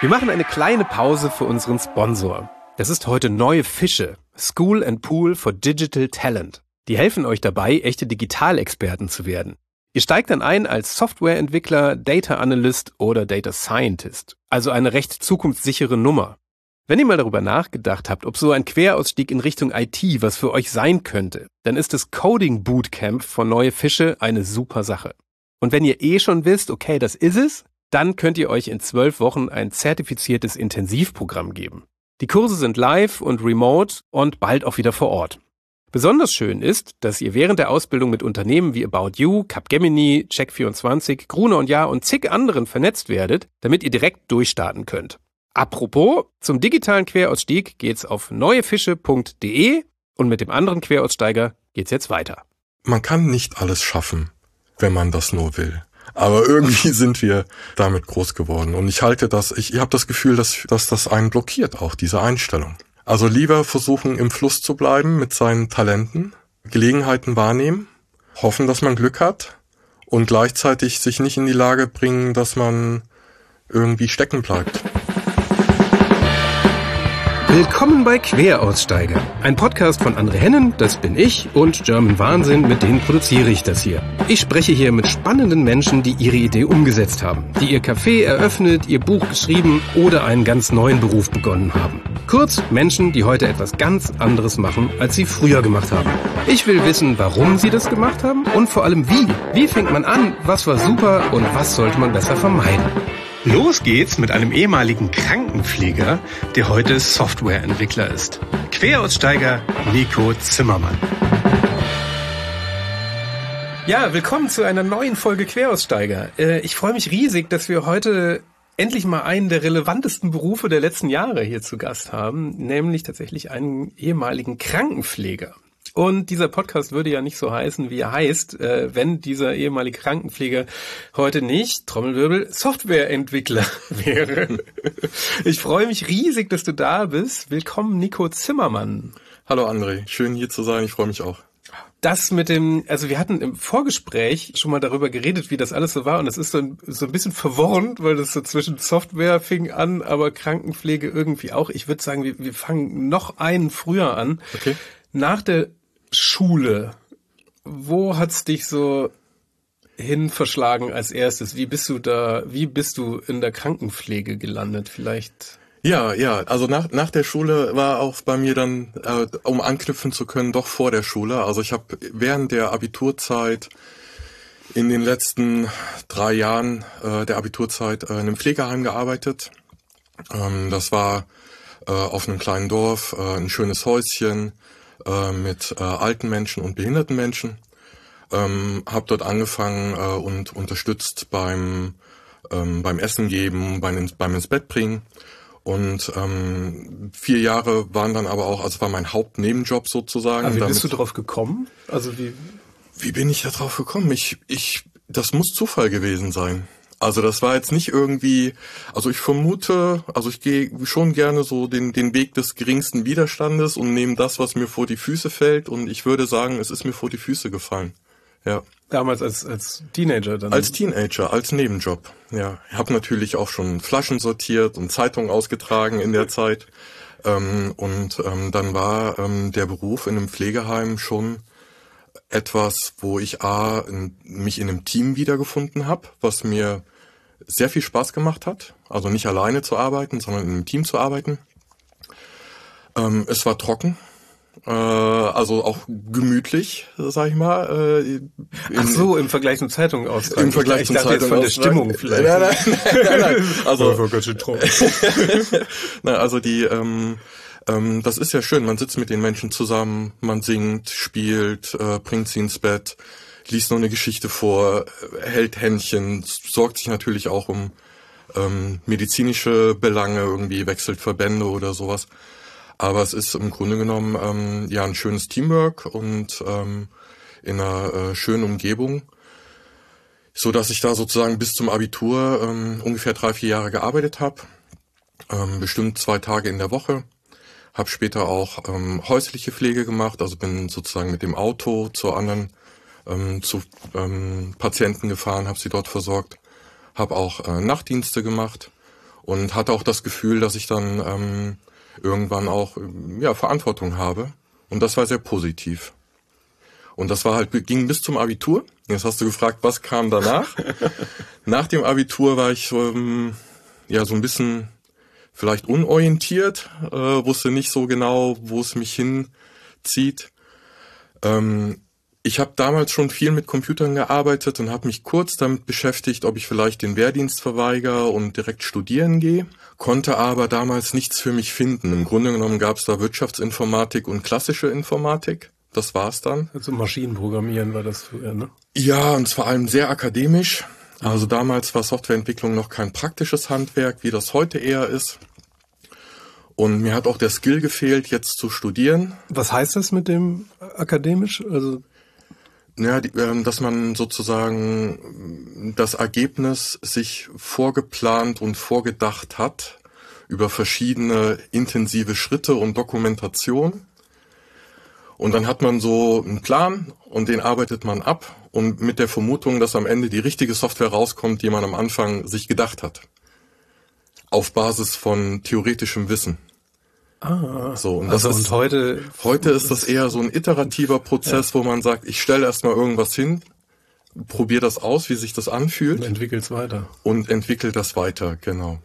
Wir machen eine kleine Pause für unseren Sponsor. Das ist heute Neue Fische, School and Pool for Digital Talent. Die helfen euch dabei, echte Digitalexperten zu werden. Ihr steigt dann ein als Softwareentwickler, Data Analyst oder Data Scientist. Also eine recht zukunftssichere Nummer. Wenn ihr mal darüber nachgedacht habt, ob so ein Querausstieg in Richtung IT was für euch sein könnte, dann ist das Coding Bootcamp von Neue Fische eine super Sache. Und wenn ihr schon wisst, okay, das ist es, dann könnt ihr euch in 12 Wochen ein zertifiziertes Intensivprogramm geben. Die Kurse sind live und remote und bald auch wieder vor Ort. Besonders schön ist, dass ihr während der Ausbildung mit Unternehmen wie About You, Capgemini, Check24, Gruner und Jahr und zig anderen vernetzt werdet, damit ihr direkt durchstarten könnt. Apropos, zum digitalen Querausstieg geht's auf neuefische.de und mit dem anderen Queraussteiger geht's jetzt weiter. Man kann nicht alles schaffen, wenn man das nur will. Aber irgendwie sind wir damit groß geworden. Und ich habe das Gefühl, dass das einen blockiert, auch diese Einstellung. Also lieber versuchen, im Fluss zu bleiben mit seinen Talenten, Gelegenheiten wahrnehmen, hoffen, dass man Glück hat und gleichzeitig sich nicht in die Lage bringen, dass man irgendwie stecken bleibt. Willkommen bei Queraussteiger, ein Podcast von André Hennen, das bin ich, und German Wahnsinn, mit denen produziere ich das hier. Ich spreche hier mit spannenden Menschen, die ihre Idee umgesetzt haben, die ihr Café eröffnet, ihr Buch geschrieben oder einen ganz neuen Beruf begonnen haben. Kurz, Menschen, die heute etwas ganz anderes machen, als sie früher gemacht haben. Ich will wissen, warum sie das gemacht haben und vor allem wie. Wie fängt man an, was war super und was sollte man besser vermeiden? Los geht's mit einem ehemaligen Krankenpfleger, der heute Softwareentwickler ist. Queraussteiger Nico Zimmermann. Ja, willkommen zu einer neuen Folge Queraussteiger. Ich freue mich riesig, dass wir heute endlich mal einen der relevantesten Berufe der letzten Jahre hier zu Gast haben, nämlich tatsächlich einen ehemaligen Krankenpfleger. Und dieser Podcast würde ja nicht so heißen, wie er heißt, wenn dieser ehemalige Krankenpfleger heute nicht, Trommelwirbel, Softwareentwickler wäre. Ich freue mich riesig, dass du da bist. Willkommen, Nico Zimmermann. Hallo André, schön hier zu sein, ich freue mich auch. Wir hatten im Vorgespräch schon mal darüber geredet, wie das alles so war, und es ist so ein bisschen verworrend, weil das so zwischen Software fing an, aber Krankenpflege irgendwie auch. Ich würde sagen, wir fangen noch einen früher an. Okay. Nach der Schule, wo hat's dich so hin verschlagen als erstes? Wie bist du in der Krankenpflege gelandet vielleicht? Ja, also nach der Schule war auch bei mir dann, um anknüpfen zu können, doch vor der Schule. Also ich habe während der Abiturzeit in den letzten 3 Jahren der Abiturzeit in einem Pflegeheim gearbeitet. Das war auf einem kleinen Dorf, ein schönes Häuschen mit alten Menschen und behinderten Menschen. Habe dort angefangen und unterstützt beim Essen geben, beim ins Bett bringen. Und 4 Jahre waren dann aber auch, also war mein Hauptnebenjob sozusagen. Aber wie bist du drauf gekommen? Also wie bin ich da drauf gekommen? Das muss Zufall gewesen sein. Also das war jetzt nicht irgendwie, also ich vermute, also ich gehe schon gerne so den Weg des geringsten Widerstandes und nehme das, was mir vor die Füße fällt, und ich würde sagen, es ist mir vor die Füße gefallen. Ja. Damals als Teenager dann? Als Teenager, als Nebenjob, ja. Ich habe natürlich auch schon Flaschen sortiert und Zeitungen ausgetragen in der Zeit. Dann war der Beruf in einem Pflegeheim schon etwas, wo ich mich in einem Team wiedergefunden habe, was mir sehr viel Spaß gemacht hat. Also nicht alleine zu arbeiten, sondern in einem Team zu arbeiten. Es war trocken. Also auch gemütlich, sag ich mal. Ach so, im Vergleich zum Zeitungen austragen. Im Vergleich zum Zeitungen von der Stimmung vielleicht. Nein. Also, das war ganz schön trocken. Also das ist ja schön. Man sitzt mit den Menschen zusammen, man singt, spielt, bringt sie ins Bett, liest noch eine Geschichte vor, hält Händchen, sorgt sich natürlich auch um medizinische Belange, irgendwie wechselt Verbände oder sowas. Aber es ist im Grunde genommen ein schönes Teamwork und in einer schönen Umgebung, so dass ich da sozusagen bis zum Abitur ungefähr 3-4 Jahre gearbeitet habe, bestimmt 2 Tage in der Woche. Habe später auch häusliche Pflege gemacht, also bin sozusagen mit dem Auto zu anderen Patienten gefahren, habe sie dort versorgt, habe auch Nachtdienste gemacht und hatte auch das Gefühl, dass ich dann irgendwann auch Verantwortung habe. Und das war sehr positiv. Und das war ging bis zum Abitur. Jetzt hast du gefragt, was kam danach? Nach dem Abitur war ich so ein bisschen vielleicht unorientiert, wusste nicht so genau, wo es mich hinzieht. Ich habe damals schon viel mit Computern gearbeitet und habe mich kurz damit beschäftigt, ob ich vielleicht den Wehrdienst verweigere und direkt studieren gehe, konnte aber damals nichts für mich finden. Im Grunde genommen gab es da Wirtschaftsinformatik und klassische Informatik. Das war's dann. Also Maschinenprogrammieren war das früher, ne? Ja, und vor allem sehr akademisch. Also damals war Softwareentwicklung noch kein praktisches Handwerk, wie das heute eher ist. Und mir hat auch der Skill gefehlt, jetzt zu studieren. Was heißt das mit dem akademisch? Also ja, dass man sozusagen das Ergebnis sich vorgeplant und vorgedacht hat über verschiedene intensive Schritte und Dokumentation. Und dann hat man so einen Plan und den arbeitet man ab und mit der Vermutung, dass am Ende die richtige Software rauskommt, die man am Anfang sich gedacht hat. Auf Basis von theoretischem Wissen. So, und heute ist das eher so ein iterativer Prozess, wo man sagt, ich stelle erstmal irgendwas hin, probiere das aus, wie sich das anfühlt. Und entwickelt's weiter. Und entwickle das weiter, genau.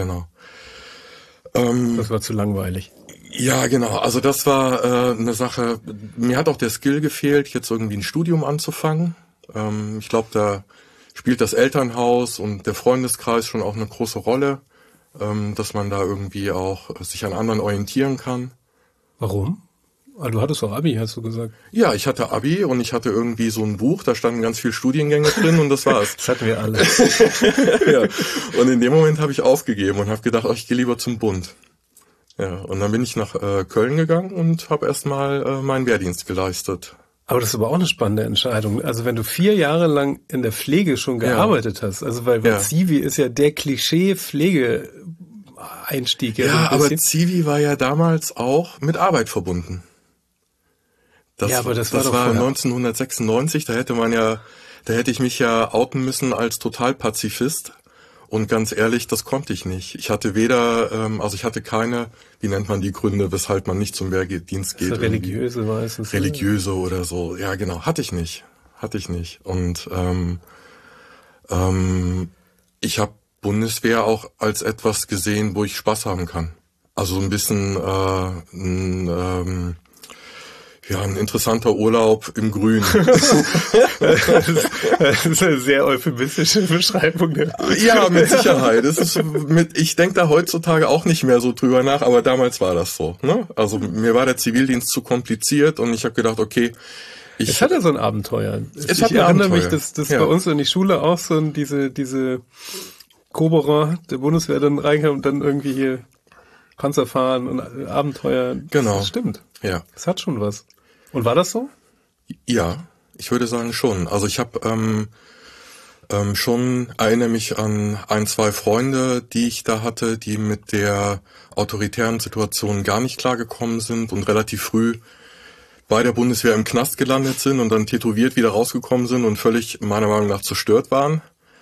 Das war zu langweilig. Ja, genau. Also das war eine Sache, mir hat auch der Skill gefehlt, jetzt irgendwie ein Studium anzufangen. Ich glaube, da spielt das Elternhaus und der Freundeskreis schon auch eine große Rolle. Dass man da irgendwie auch sich an anderen orientieren kann. Warum? Du hattest auch Abi, hast du gesagt. Ja, ich hatte Abi und ich hatte irgendwie so ein Buch, da standen ganz viele Studiengänge drin und das war's. Das hatten wir alle. Ja. Und in dem Moment habe ich aufgegeben und habe gedacht, ich gehe lieber zum Bund. Ja, und dann bin ich nach Köln gegangen und habe erstmal meinen Wehrdienst geleistet. Aber das ist aber auch eine spannende Entscheidung. Also wenn du 4 Jahre lang in der Pflege schon gearbeitet hast, also weil Zivi ist ja der Klischee-Pflege-Einstieg. Ja, aber Zivi war ja damals auch mit Arbeit verbunden. Aber das war 1996, da hätte ich mich ja outen müssen als Totalpazifist. Und ganz ehrlich, das konnte ich nicht. Ich hatte ich hatte keine, wie nennt man die Gründe, weshalb man nicht zum Wehrdienst geht. Religiöse meistens. Religiöse oder so. Ja, genau. Hatte ich nicht. Und ich habe Bundeswehr auch als etwas gesehen, wo ich Spaß haben kann. Also so ein bisschen ein interessanter Urlaub im Grün. Das ist eine sehr euphemistische Beschreibung. Ja, mit Sicherheit. Ich denke da heutzutage auch nicht mehr so drüber nach, aber damals war das so. Ne? Also mir war der Zivildienst zu kompliziert und ich habe gedacht, okay. Es hat ja so ein Abenteuer. Ich erinnere mich, dass bei uns in die Schule auch so diese Koberer der Bundeswehr dann reinkam und dann irgendwie hier Panzer fahren und Abenteuer. Genau. Das stimmt. Ja. Das hat schon was. Und war das so? Ja, ich würde sagen schon. Also ich habe erinnere mich an 1, 2 Freunde, die ich da hatte, die mit der autoritären Situation gar nicht klargekommen sind und relativ früh bei der Bundeswehr im Knast gelandet sind und dann tätowiert wieder rausgekommen sind und völlig meiner Meinung nach zerstört waren.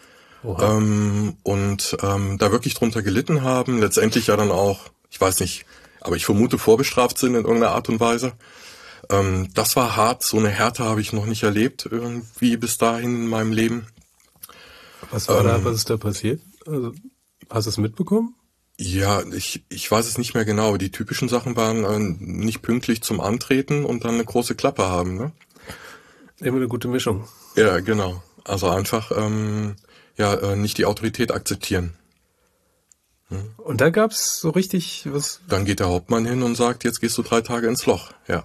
Da wirklich drunter gelitten haben. Letztendlich ja dann auch, ich weiß nicht, aber ich vermute vorbestraft sind in irgendeiner Art und Weise. Das war hart, so eine Härte habe ich noch nicht erlebt, irgendwie bis dahin in meinem Leben. Was ist da passiert? Also, hast du es mitbekommen? Ja, ich weiß es nicht mehr genau. Die typischen Sachen waren nicht pünktlich zum Antreten und dann eine große Klappe haben, ne? Immer eine gute Mischung. Ja, genau. Also einfach nicht die Autorität akzeptieren. Und da gab's so richtig was? Dann geht der Hauptmann hin und sagt, jetzt gehst du 3 Tage ins Loch. Ja.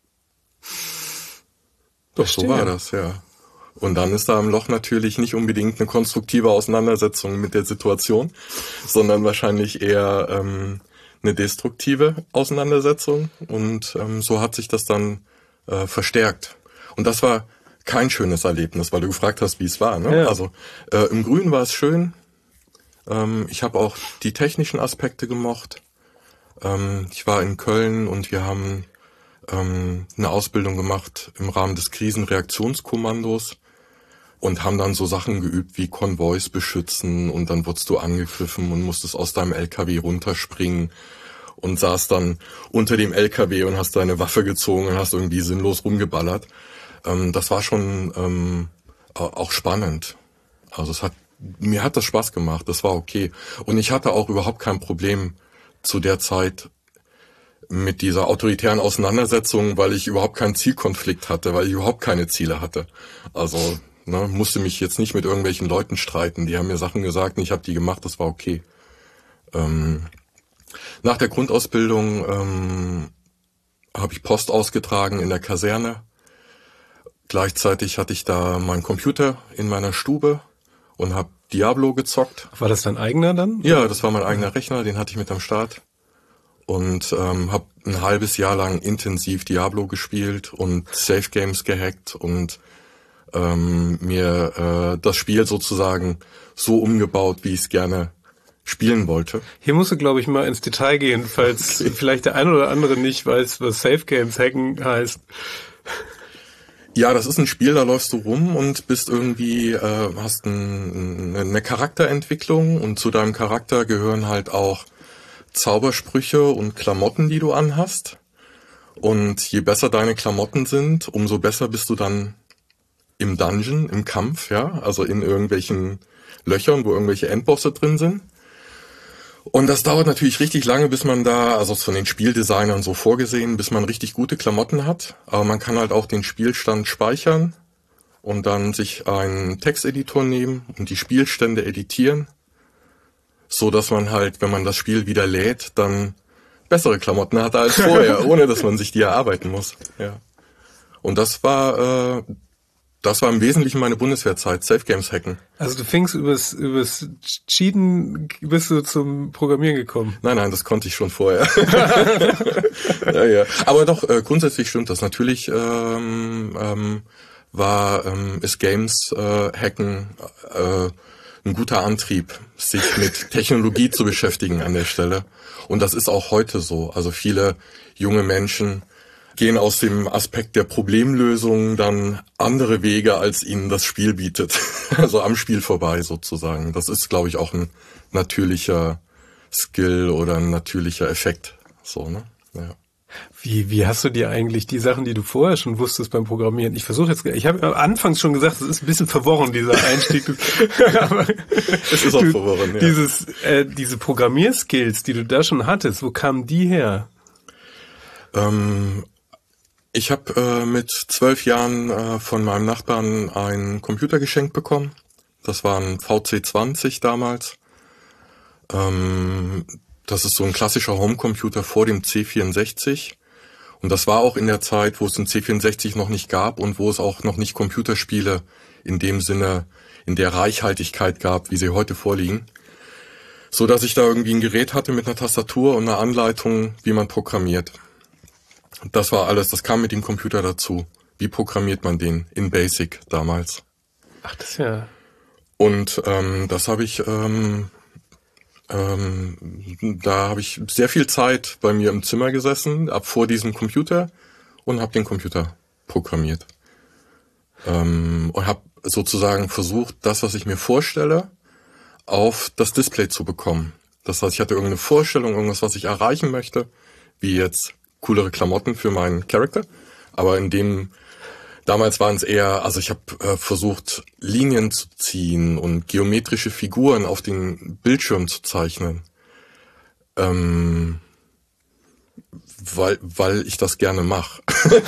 Doch, so war das, ja. Und dann ist da im Loch natürlich nicht unbedingt eine konstruktive Auseinandersetzung mit der Situation, sondern wahrscheinlich eher eine destruktive Auseinandersetzung. Und so hat sich das dann verstärkt. Und das war kein schönes Erlebnis, weil du gefragt hast, wie es war. Ne? Ja. Also im Grün war es schön. Ich habe auch die technischen Aspekte gemocht. Ich war in Köln und wir haben eine Ausbildung gemacht im Rahmen des Krisenreaktionskommandos. und haben dann so Sachen geübt wie Konvois beschützen und dann wurdest du angegriffen und musstest aus deinem LKW runterspringen und saß dann unter dem LKW und hast deine Waffe gezogen und hast irgendwie sinnlos rumgeballert. Das war schon auch spannend. Also mir hat das Spaß gemacht, das war okay. Und ich hatte auch überhaupt kein Problem zu der Zeit mit dieser autoritären Auseinandersetzung, weil ich überhaupt keinen Zielkonflikt hatte, weil ich überhaupt keine Ziele hatte. Also musste mich jetzt nicht mit irgendwelchen Leuten streiten. Die haben mir Sachen gesagt und ich habe die gemacht, das war okay. Nach der Grundausbildung habe ich Post ausgetragen in der Kaserne. Gleichzeitig hatte ich da meinen Computer in meiner Stube und habe Diablo gezockt. War das dein eigener dann? Ja, das war mein eigener Rechner, den hatte ich mit am Start. Und habe ein halbes Jahr lang intensiv Diablo gespielt und Safe Games gehackt und mir das Spiel sozusagen so umgebaut, wie ich es gerne spielen wollte. Hier musst du, glaube ich, mal ins Detail gehen, falls vielleicht der eine oder andere nicht weiß, was Safe Games hacken heißt. Ja, das ist ein Spiel, da läufst du rum und bist irgendwie, hast eine Charakterentwicklung und zu deinem Charakter gehören halt auch Zaubersprüche und Klamotten, die du anhast. Und je besser deine Klamotten sind, umso besser bist du dann im Dungeon, im Kampf, ja, also in irgendwelchen Löchern, wo irgendwelche Endbosse drin sind. Und das dauert natürlich richtig lange, bis man da, also von den Spieldesignern so vorgesehen, bis man richtig gute Klamotten hat. Aber man kann halt auch den Spielstand speichern und dann sich einen Texteditor nehmen und die Spielstände editieren, so dass man halt, wenn man das Spiel wieder lädt, dann bessere Klamotten hat als vorher, ohne dass man sich die erarbeiten muss. Ja. Und das war im Wesentlichen meine Bundeswehrzeit, Safe Games hacken. Also du fingst übers Cheaten, bist du zum Programmieren gekommen? Nein, das konnte ich schon vorher. Ja. Aber doch, grundsätzlich stimmt das. Natürlich ist Games hacken ein guter Antrieb, sich mit Technologie zu beschäftigen an der Stelle. Und das ist auch heute so. Also viele junge Menschen gehen aus dem Aspekt der Problemlösung dann andere Wege, als ihnen das Spiel bietet. Also am Spiel vorbei sozusagen. Das ist, glaube ich, auch ein natürlicher Skill oder ein natürlicher Effekt. So, ne? Ja. Wie hast du dir eigentlich die Sachen, die du vorher schon wusstest beim Programmieren? Ich habe anfangs schon gesagt, es ist ein bisschen verworren, dieser Einstieg. Aber es ist auch verworren, ja. Diese Programmierskills, die du da schon hattest, wo kamen die her? Ich habe mit 12 Jahren von meinem Nachbarn einen Computer geschenkt bekommen. Das war ein VC20 damals. Das ist so ein klassischer Homecomputer vor dem C64. Und das war auch in der Zeit, wo es den C64 noch nicht gab und wo es auch noch nicht Computerspiele in dem Sinne, in der Reichhaltigkeit gab, wie sie heute vorliegen. So dass ich da irgendwie ein Gerät hatte mit einer Tastatur und einer Anleitung, wie man programmiert. Das war alles, das kam mit dem Computer dazu. Wie programmiert man den in Basic damals? Ach, das ist ja... Und das habe ich, da habe ich sehr viel Zeit bei mir im Zimmer gesessen, ab vor diesem Computer und habe den Computer programmiert. Und habe sozusagen versucht, das, was ich mir vorstelle, auf das Display zu bekommen. Das heißt, ich hatte irgendeine Vorstellung, irgendwas, was ich erreichen möchte, wie jetzt coolere Klamotten für meinen Charakter, aber damals waren es eher, also ich habe versucht, Linien zu ziehen und geometrische Figuren auf den Bildschirm zu zeichnen, weil ich das gerne mache.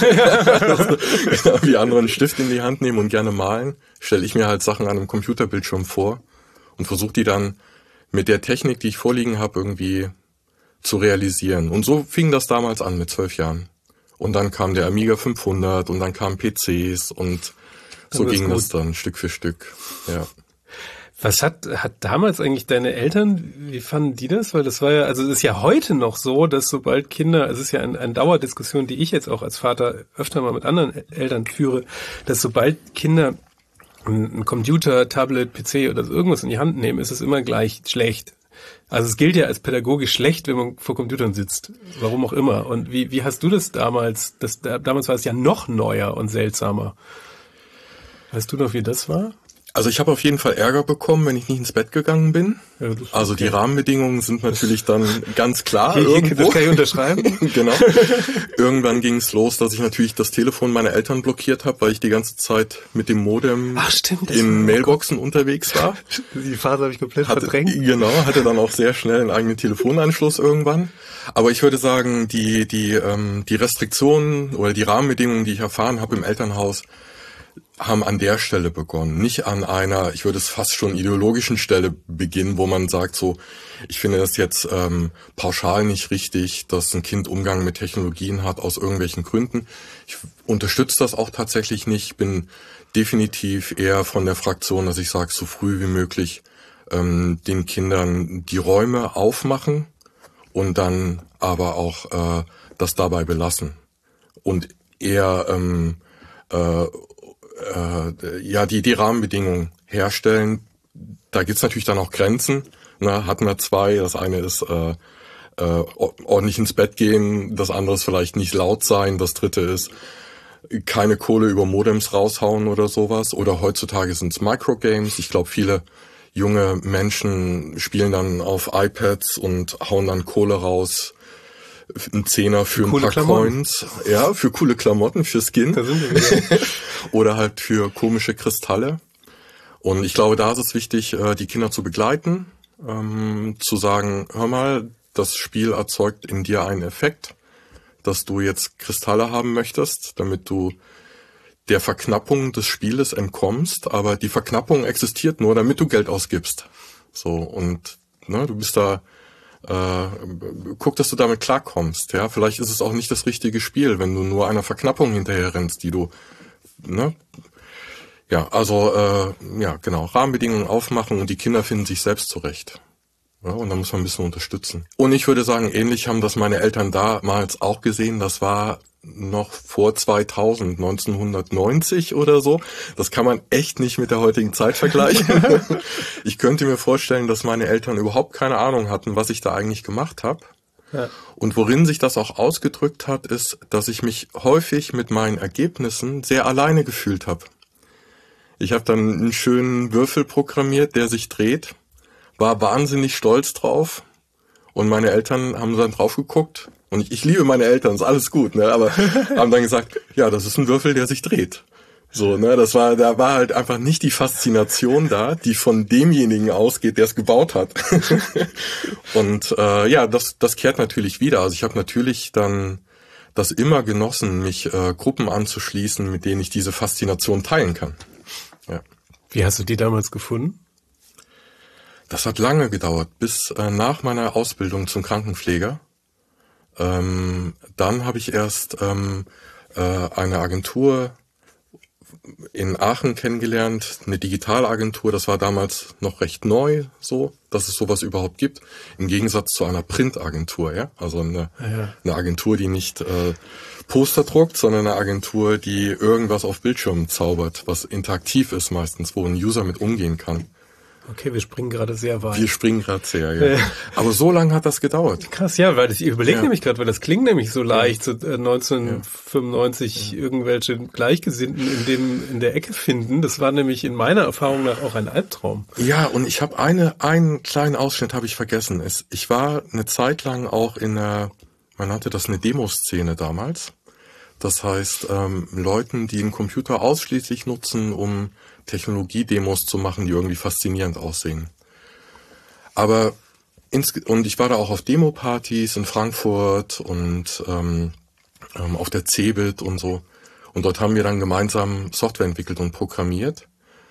Wie andere einen Stift in die Hand nehmen und gerne malen, stelle ich mir halt Sachen an einem Computerbildschirm vor und versuche die dann mit der Technik, die ich vorliegen habe, irgendwie zu realisieren. Und so fing das damals an mit 12 Jahren. Und dann kam der Amiga 500 und dann kamen PCs und so ging das dann Stück für Stück. Ja. Was hat damals eigentlich deine Eltern, wie fanden die das? Weil das war ja, also es ist ja heute noch so, dass sobald Kinder, es ist ja eine Dauerdiskussion, die ich jetzt auch als Vater öfter mal mit anderen Eltern führe, dass sobald Kinder ein Computer, Tablet, PC oder irgendwas in die Hand nehmen, ist es immer gleich schlecht. Also es gilt ja als pädagogisch schlecht, wenn man vor Computern sitzt. Warum auch immer. Und wie hast du das damals? Damals war es ja noch neuer und seltsamer. Weißt du noch, wie das war? Also ich habe auf jeden Fall Ärger bekommen, wenn ich nicht ins Bett gegangen bin. Ja, also die Rahmenbedingungen sind natürlich dann ganz klar. Das kann ich unterschreiben. Genau. Irgendwann ging es los, dass ich natürlich das Telefon meiner Eltern blockiert habe, weil ich die ganze Zeit mit dem Modem in Mailboxen unterwegs war. Die Phase habe ich komplett verdrängt. Genau, hatte dann auch sehr schnell einen eigenen Telefonanschluss irgendwann. Aber ich würde sagen, die Restriktionen oder die Rahmenbedingungen, die ich erfahren habe im Elternhaus, haben an der Stelle begonnen, nicht an einer, ich würde es fast schon ideologischen Stelle beginnen, wo man sagt so, ich finde das jetzt pauschal nicht richtig, dass ein Kind Umgang mit Technologien hat aus irgendwelchen Gründen. Ich unterstütze das auch tatsächlich nicht. Ich bin definitiv eher von der Fraktion, dass ich sage, so früh wie möglich den Kindern die Räume aufmachen und dann aber auch das dabei belassen und eher die Rahmenbedingungen herstellen. Da gibt's natürlich dann auch Grenzen. Hatten wir zwei. Das eine ist ordentlich ins Bett gehen, das andere ist vielleicht nicht laut sein, das dritte ist keine Kohle über Modems raushauen oder sowas. Oder heutzutage sind's Microgames. Ich glaube, viele junge Menschen spielen dann auf iPads und hauen dann Kohle raus. Ein Zehner für ein paar Coins. Ja, für coole Klamotten, für Skin. Da sind wir wieder. Oder halt für komische Kristalle. Und ich glaube, da ist es wichtig, die Kinder zu begleiten, zu sagen, hör mal, das Spiel erzeugt in dir einen Effekt, dass du jetzt Kristalle haben möchtest, damit du der Verknappung des Spieles entkommst. Aber die Verknappung existiert nur, damit du Geld ausgibst. So, und du bist da, guck, dass du damit klarkommst. Ja, vielleicht ist es auch nicht das richtige Spiel, wenn du nur einer Verknappung hinterher rennst, die du, Ja, also, genau, Rahmenbedingungen aufmachen und die Kinder finden sich selbst zurecht. Ja, und da muss man ein bisschen unterstützen. Und ich würde sagen, ähnlich haben das meine Eltern damals auch gesehen. Das war noch vor 2000, 1990 oder so. Das kann man echt nicht mit der heutigen Zeit vergleichen. Ich könnte mir vorstellen, dass meine Eltern überhaupt keine Ahnung hatten, was ich da eigentlich gemacht habe. Ja. Und worin sich das auch ausgedrückt hat, ist, dass ich mich häufig mit meinen Ergebnissen sehr alleine gefühlt habe. Ich habe dann einen schönen Würfel programmiert, der sich dreht, war wahnsinnig stolz drauf und meine Eltern haben dann drauf geguckt und ich liebe meine Eltern, ist alles gut, aber haben dann gesagt, ja, das ist ein Würfel, der sich dreht. So, da war halt einfach nicht die Faszination da, die von demjenigen ausgeht, der es gebaut hat. Und das kehrt natürlich wieder. Also ich habe natürlich dann das immer genossen, mich Gruppen anzuschließen, mit denen ich diese Faszination teilen kann. Ja. Wie hast du die damals gefunden? Das hat lange gedauert, bis nach meiner Ausbildung zum Krankenpfleger. Dann habe ich erst eine Agentur in Aachen kennengelernt, eine Digitalagentur. Das war damals noch recht neu, so, dass es sowas überhaupt gibt. Im Gegensatz zu einer Print-Agentur, ja. Also eine Agentur, die nicht Poster druckt, sondern eine Agentur, die irgendwas auf Bildschirmen zaubert, was interaktiv ist meistens, wo ein User mit umgehen kann. Okay, wir springen gerade sehr weit. Wir springen gerade sehr, ja. Aber so lange hat das gedauert. Krass, ja, weil ich überlege nämlich gerade, weil das klingt nämlich so leicht, so 1995 irgendwelche Gleichgesinnten in der Ecke finden. Das war nämlich in meiner Erfahrung nach auch ein Albtraum. Ja, und ich habe einen kleinen Ausschnitt habe ich vergessen. Ich war eine Zeit lang auch in einer, man nannte das eine Demoszene damals. Das heißt, Leuten, die einen Computer ausschließlich nutzen, um Technologiedemos zu machen, die irgendwie faszinierend aussehen. Und ich war da auch auf Demo-Partys in Frankfurt und auf der CeBIT und so. Und dort haben wir dann gemeinsam Software entwickelt und programmiert.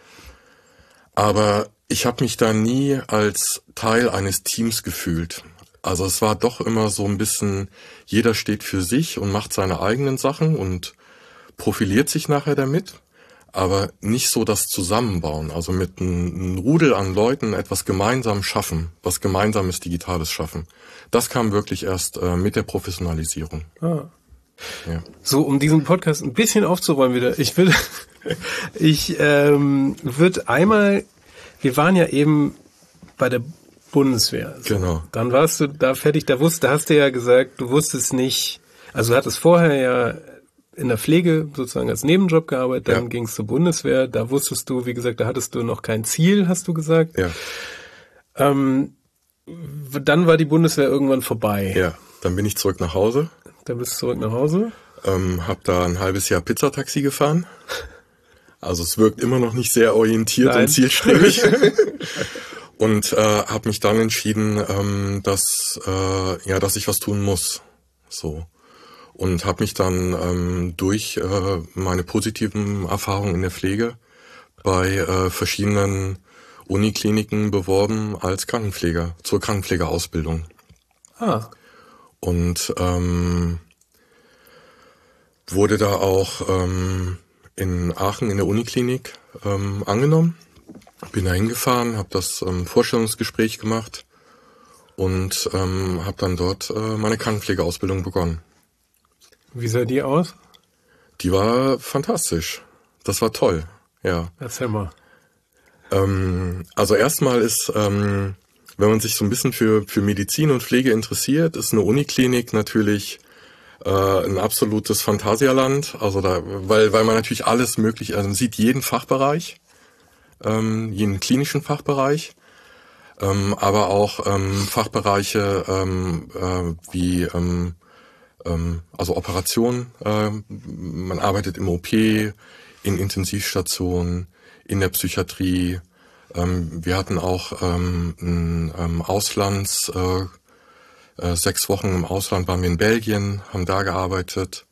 Aber ich habe mich da nie als Teil eines Teams gefühlt. Also es war doch immer so ein bisschen, jeder steht für sich und macht seine eigenen Sachen und profiliert sich nachher damit. Aber nicht so das Zusammenbauen, also mit einem Rudel an Leuten etwas gemeinsam schaffen, was gemeinsames Digitales schaffen. Das kam wirklich erst mit der Professionalisierung. Ah. Ja. So, um diesen Podcast ein bisschen aufzuräumen wieder, ich würde einmal, wir waren ja eben bei der Bundeswehr. So. Genau. Dann warst du da fertig, da hast du ja gesagt, du wusstest nicht, also du hattest vorher ja in der Pflege sozusagen als Nebenjob gearbeitet, dann Ja. ging es zur Bundeswehr, da wusstest du, wie gesagt, da hattest du noch kein Ziel, hast du gesagt. Ja. Dann war die Bundeswehr irgendwann vorbei. Ja, dann bin ich zurück nach Hause, Dann bist du zurück nach Hause. habe da ein halbes Jahr Pizzataxi gefahren. Also es wirkt immer noch nicht sehr orientiert Nein. und zielstrebig. Und habe mich dann entschieden, dass ich was tun muss. So. Und habe mich dann durch meine positiven Erfahrungen in der Pflege bei verschiedenen Unikliniken beworben als Krankenpfleger, zur Krankenpflegeausbildung. Ah, Und wurde da auch in Aachen in der Uniklinik angenommen. Bin da hingefahren, habe das Vorstellungsgespräch gemacht und habe dann dort meine Krankenpflegeausbildung begonnen. wie sah die aus? Die war fantastisch. Das war toll, ja. Erzähl mal. Also erstmal ist, wenn man sich so ein bisschen für Medizin und Pflege interessiert, ist eine Uniklinik natürlich ein absolutes Phantasialand. Also weil man natürlich alles möglich, also man sieht jeden Fachbereich, jeden klinischen Fachbereich, aber auch Fachbereiche wie also Operationen. Man arbeitet im OP, in Intensivstationen, in der Psychiatrie. Wir hatten auch ein 6 Wochen im Ausland waren wir in Belgien, haben da gearbeitet.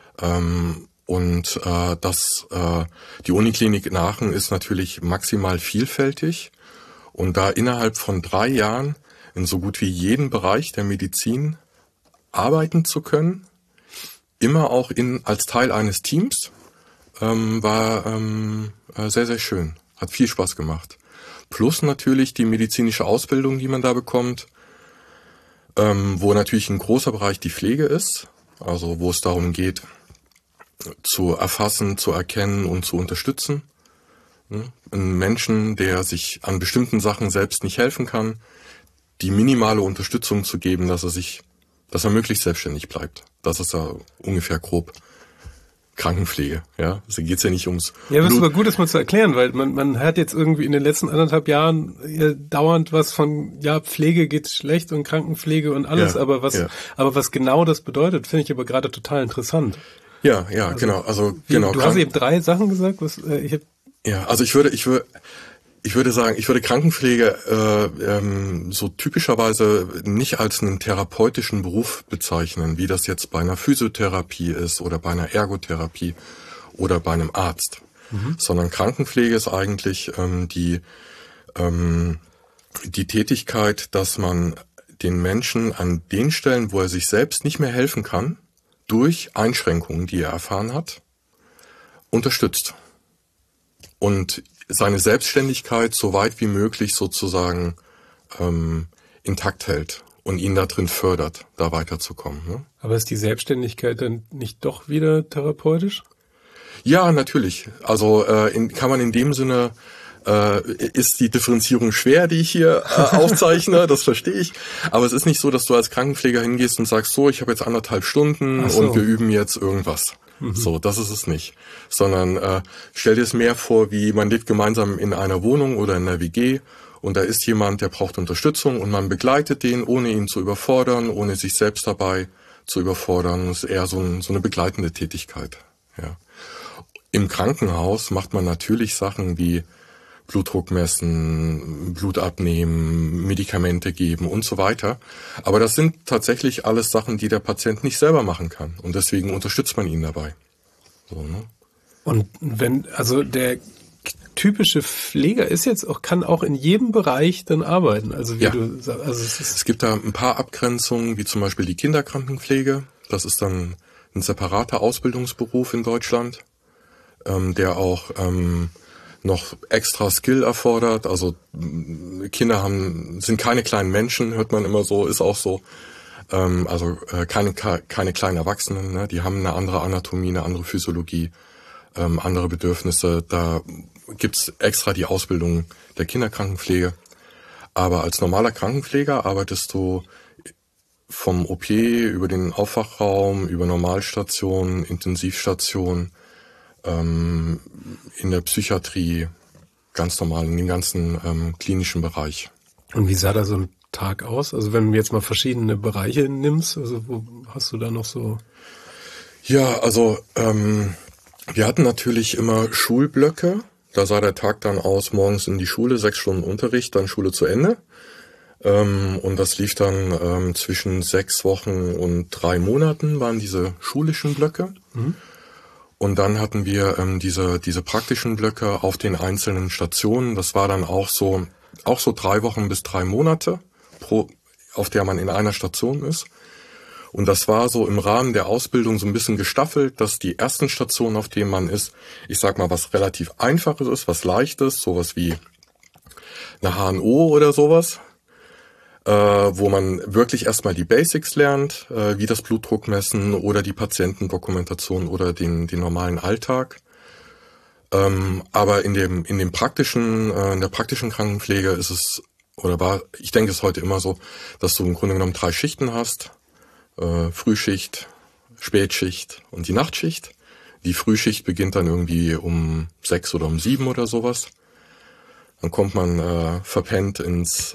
Die Uniklinik in Aachen ist natürlich maximal vielfältig. Und da innerhalb von 3 Jahren in so gut wie jedem Bereich der Medizin arbeiten zu können, immer auch als Teil eines Teams, war sehr, sehr schön. Hat viel Spaß gemacht. Plus natürlich die medizinische Ausbildung, die man da bekommt, wo natürlich ein großer Bereich die Pflege ist, also wo es darum geht, zu erfassen, zu erkennen und zu unterstützen. Ein Menschen, der sich an bestimmten Sachen selbst nicht helfen kann, die minimale Unterstützung zu geben, dass er möglichst selbstständig bleibt. Das ist ja ungefähr grob Krankenpflege, ja. Also geht's ja nicht ums Ja, das ist Blut. aber gut, das mal zu erklären, weil man hört jetzt irgendwie in den letzten 1,5 Jahren dauernd was von, ja, Pflege geht schlecht und Krankenpflege und alles, Ja, aber ja. was genau das bedeutet, finde ich aber gerade total interessant. Ja, genau. Also genau. Du hast eben 3 Sachen gesagt, Ich würde sagen, ich würde Krankenpflege so typischerweise nicht als einen therapeutischen Beruf bezeichnen, wie das jetzt bei einer Physiotherapie ist oder bei einer Ergotherapie oder bei einem Arzt. Sondern Krankenpflege ist eigentlich die Tätigkeit, dass man den Menschen an den Stellen, wo er sich selbst nicht mehr helfen kann, durch Einschränkungen, die er erfahren hat, unterstützt. Und seine Selbstständigkeit so weit wie möglich sozusagen intakt hält und ihn da drin fördert, da weiterzukommen. Ne? aber ist die Selbstständigkeit dann nicht doch wieder therapeutisch? Ja, natürlich. Also kann man in dem Sinne, ist die Differenzierung schwer, die ich hier aufzeichne, das verstehe ich. Aber es ist nicht so, dass du als Krankenpfleger hingehst und sagst, so, ich habe jetzt 1,5 Stunden Ach so. und wir üben jetzt irgendwas. So, das ist es nicht. Sondern stell dir es mehr vor, wie man lebt gemeinsam in einer Wohnung oder in einer WG und da ist jemand, der braucht Unterstützung und man begleitet den, ohne ihn zu überfordern, ohne sich selbst dabei zu überfordern. Das ist eher so eine begleitende Tätigkeit. Ja. Im Krankenhaus macht man natürlich Sachen wie Blutdruck messen, Blut abnehmen, Medikamente geben und so weiter. Aber das sind tatsächlich alles Sachen, die der Patient nicht selber machen kann. Und deswegen unterstützt man ihn dabei. So, ne? Und also der typische Pfleger kann auch in jedem Bereich dann arbeiten. Also wie Ja. du sagst, also es ist Es gibt da ein paar Abgrenzungen, wie zum Beispiel die Kinderkrankenpflege. Das ist dann ein separater Ausbildungsberuf in Deutschland, der auch noch extra Skill erfordert. Also Kinder sind keine kleinen Menschen, hört man immer so, ist auch so. Keine kleinen Erwachsenen, ne? Die haben eine andere Anatomie, eine andere Physiologie, andere Bedürfnisse. Da gibt's extra die Ausbildung der Kinderkrankenpflege. Aber als normaler Krankenpfleger arbeitest du vom OP über den Aufwachraum, über Normalstation, Intensivstation, in der Psychiatrie, ganz normal in den ganzen klinischen Bereich. Und wie sah da so ein Tag aus? Also wenn du jetzt mal verschiedene Bereiche nimmst, also wo hast du da noch so? Ja, also wir hatten natürlich immer Schulblöcke. Da sah der Tag dann aus, morgens in die Schule, 6 Stunden Unterricht, dann Schule zu Ende. Und das lief dann zwischen 6 Wochen und 3 Monaten waren diese schulischen Blöcke. Mhm. Und dann hatten wir diese praktischen Blöcke auf den einzelnen Stationen. Das war dann auch so 3 Wochen bis 3 Monate, auf der man in einer Station ist. Und das war so im Rahmen der Ausbildung so ein bisschen gestaffelt, dass die ersten Stationen, auf denen man ist, ich sag mal, was relativ Einfaches ist, was Leichtes, sowas wie eine HNO oder sowas, wo man wirklich erstmal die Basics lernt, wie das Blutdruck messen oder die Patientendokumentation oder den normalen Alltag. Aber in der praktischen Krankenpflege ist es, ich denke es heute immer so, dass du im Grunde genommen 3 Schichten hast. Frühschicht, Spätschicht und die Nachtschicht. Die Frühschicht beginnt dann irgendwie um 6 oder um 7 oder sowas. Dann kommt man verpennt ins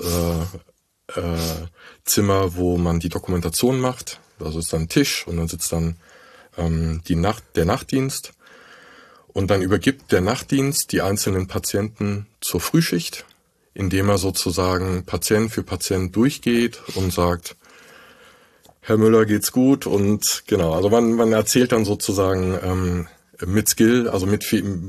Zimmer, wo man die Dokumentation macht. Also ist dann ein Tisch und dann sitzt dann der Nachtdienst. Und dann übergibt der Nachtdienst die einzelnen Patienten zur Frühschicht, indem er sozusagen Patient für Patient durchgeht und sagt, Herr Müller, geht's gut? Und genau, also man erzählt dann sozusagen mit Skill, also mit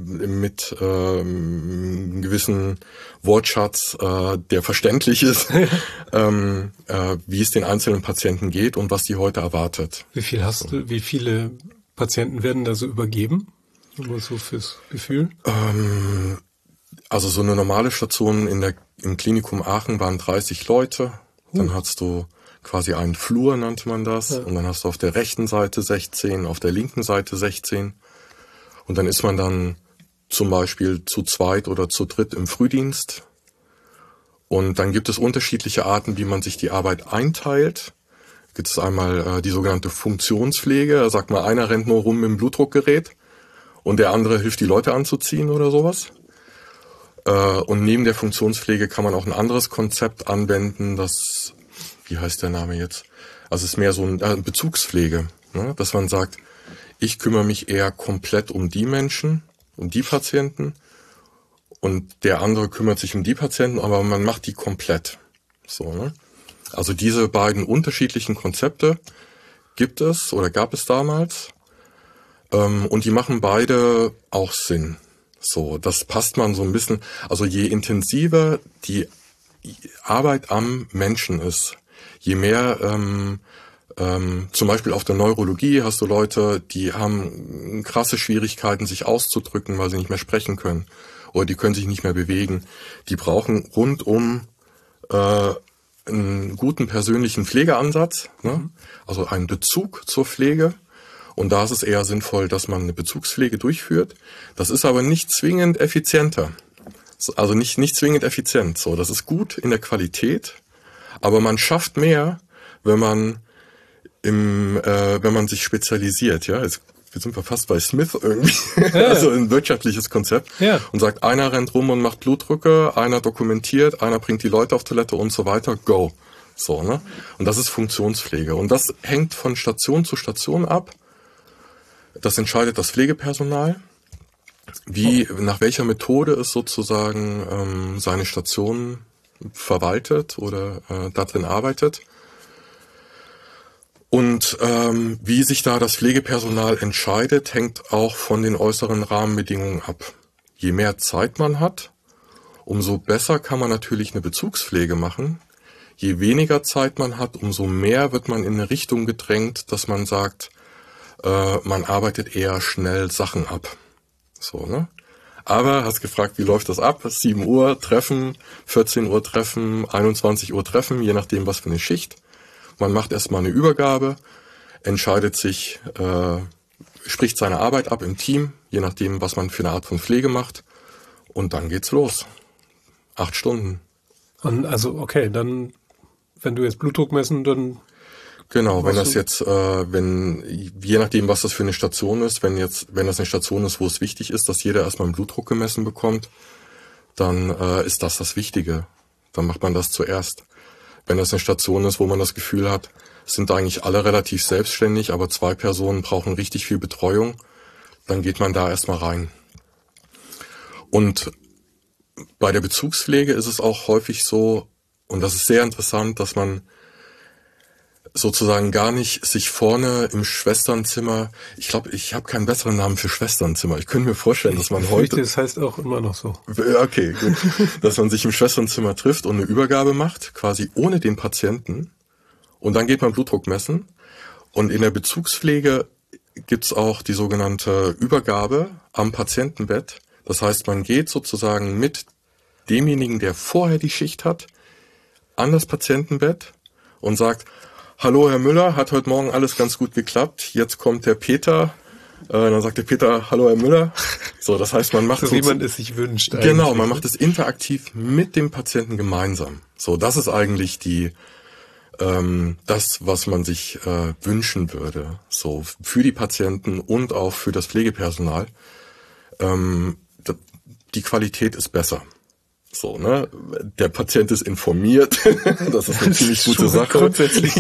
einem gewissen Wortschatz, der verständlich ist, wie es den einzelnen Patienten geht und was die heute erwartet. Wie viele Patienten werden da so übergeben? Nur so fürs Gefühl? Also so eine normale Station im Klinikum Aachen waren 30 Leute. Dann hast du quasi einen Flur, nannte man das. Ja. Und dann hast du auf der rechten Seite 16, auf der linken Seite 16. Und dann ist man dann zum Beispiel zu zweit oder zu dritt im Frühdienst. Und dann gibt es unterschiedliche Arten, wie man sich die Arbeit einteilt. Gibt es einmal die sogenannte Funktionspflege. Da sagt man, einer rennt nur rum mit dem Blutdruckgerät und der andere hilft, die Leute anzuziehen oder sowas. Und neben der Funktionspflege kann man auch ein anderes Konzept anwenden, das, wie heißt der Name jetzt? Also es ist mehr so eine Bezugspflege, ne? Dass man sagt, ich kümmere mich eher komplett um die Menschen, um die Patienten und der andere kümmert sich um die Patienten, aber man macht die komplett. So, ne? Also diese beiden unterschiedlichen Konzepte gab es damals, und die machen beide auch Sinn. So, das passt man so ein bisschen, also je intensiver die Arbeit am Menschen ist, je mehr, zum Beispiel auf der Neurologie hast du Leute, die haben krasse Schwierigkeiten, sich auszudrücken, weil sie nicht mehr sprechen können oder die können sich nicht mehr bewegen. Die brauchen rundum einen guten persönlichen Pflegeansatz, ne? Also einen Bezug zur Pflege. Und da ist es eher sinnvoll, dass man eine Bezugspflege durchführt. Das ist aber nicht zwingend effizienter. Also nicht zwingend effizient. So, das ist gut in der Qualität, aber man schafft mehr, wenn man sich spezialisiert. Ja, jetzt sind wir fast bei Smith irgendwie. Ja. Also ein wirtschaftliches Konzept. Ja. Und sagt, einer rennt rum und macht Blutdrücke, einer dokumentiert, einer bringt die Leute auf Toilette und so weiter. Go. So, ne? Und das ist Funktionspflege. Und das hängt von Station zu Station ab. Das entscheidet das Pflegepersonal, nach welcher Methode es sozusagen seine Station verwaltet oder darin arbeitet. Und wie sich da das Pflegepersonal entscheidet, hängt auch von den äußeren Rahmenbedingungen ab. Je mehr Zeit man hat, umso besser kann man natürlich eine Bezugspflege machen. Je weniger Zeit man hat, umso mehr wird man in eine Richtung gedrängt, dass man sagt, man arbeitet eher schnell Sachen ab. So, ne? Aber hast gefragt, wie läuft das ab? 7 Uhr Treffen, 14 Uhr Treffen, 21 Uhr Treffen, je nachdem was für eine Schicht. Man macht erstmal eine Übergabe, entscheidet sich, spricht seine Arbeit ab im Team, je nachdem was man für eine Art von Pflege macht. Und dann geht's los. 8 Stunden. Und also, okay, dann, wenn du jetzt Blutdruck messen, dann Genau, wenn das jetzt, je nachdem, was das für eine Station ist, wenn das eine Station ist, wo es wichtig ist, dass jeder erstmal einen Blutdruck gemessen bekommt, dann ist das Wichtige. Dann macht man das zuerst. Wenn das eine Station ist, wo man das Gefühl hat, sind eigentlich alle relativ selbstständig, aber 2 Personen brauchen richtig viel Betreuung, dann geht man da erstmal rein. Und bei der Bezugspflege ist es auch häufig so, und das ist sehr interessant, dass man sozusagen gar nicht sich vorne im Schwesternzimmer, ich glaube, ich habe keinen besseren Namen für Schwesternzimmer. Ich könnte mir vorstellen, dass man heute... Das heißt auch immer noch so. Okay, gut. Dass man sich im Schwesternzimmer trifft und eine Übergabe macht, quasi ohne den Patienten. Und dann geht man Blutdruck messen. Und in der Bezugspflege gibt's auch die sogenannte Übergabe am Patientenbett. Das heißt, man geht sozusagen mit demjenigen, der vorher die Schicht hat, an das Patientenbett und sagt: Hallo Herr Müller, hat heute Morgen alles ganz gut geklappt. Jetzt kommt der Peter. Dann sagt der Peter: Hallo Herr Müller. So, das heißt, man macht so, wie man es sich wünscht. Genau, man macht es interaktiv mit dem Patienten gemeinsam. So, das ist eigentlich das, was man sich wünschen würde. So, für die Patienten und auch für das Pflegepersonal. Die Qualität ist besser. So, ne? Der Patient ist informiert. Das ist eine ziemlich gute Sache. Grundsätzlich.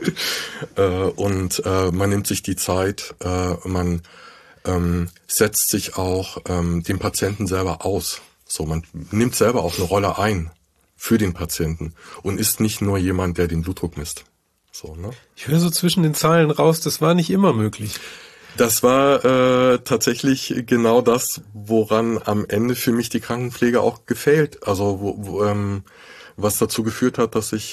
Und man nimmt sich die Zeit, man setzt sich auch dem Patienten selber aus. So, man nimmt selber auch eine Rolle ein für den Patienten und ist nicht nur jemand, der den Blutdruck misst. So, ne? Ich höre so zwischen den Zahlen raus, das war nicht immer möglich. Das war tatsächlich genau das, woran am Ende für mich die Krankenpflege auch gefehlt. Also was dazu geführt hat, dass ich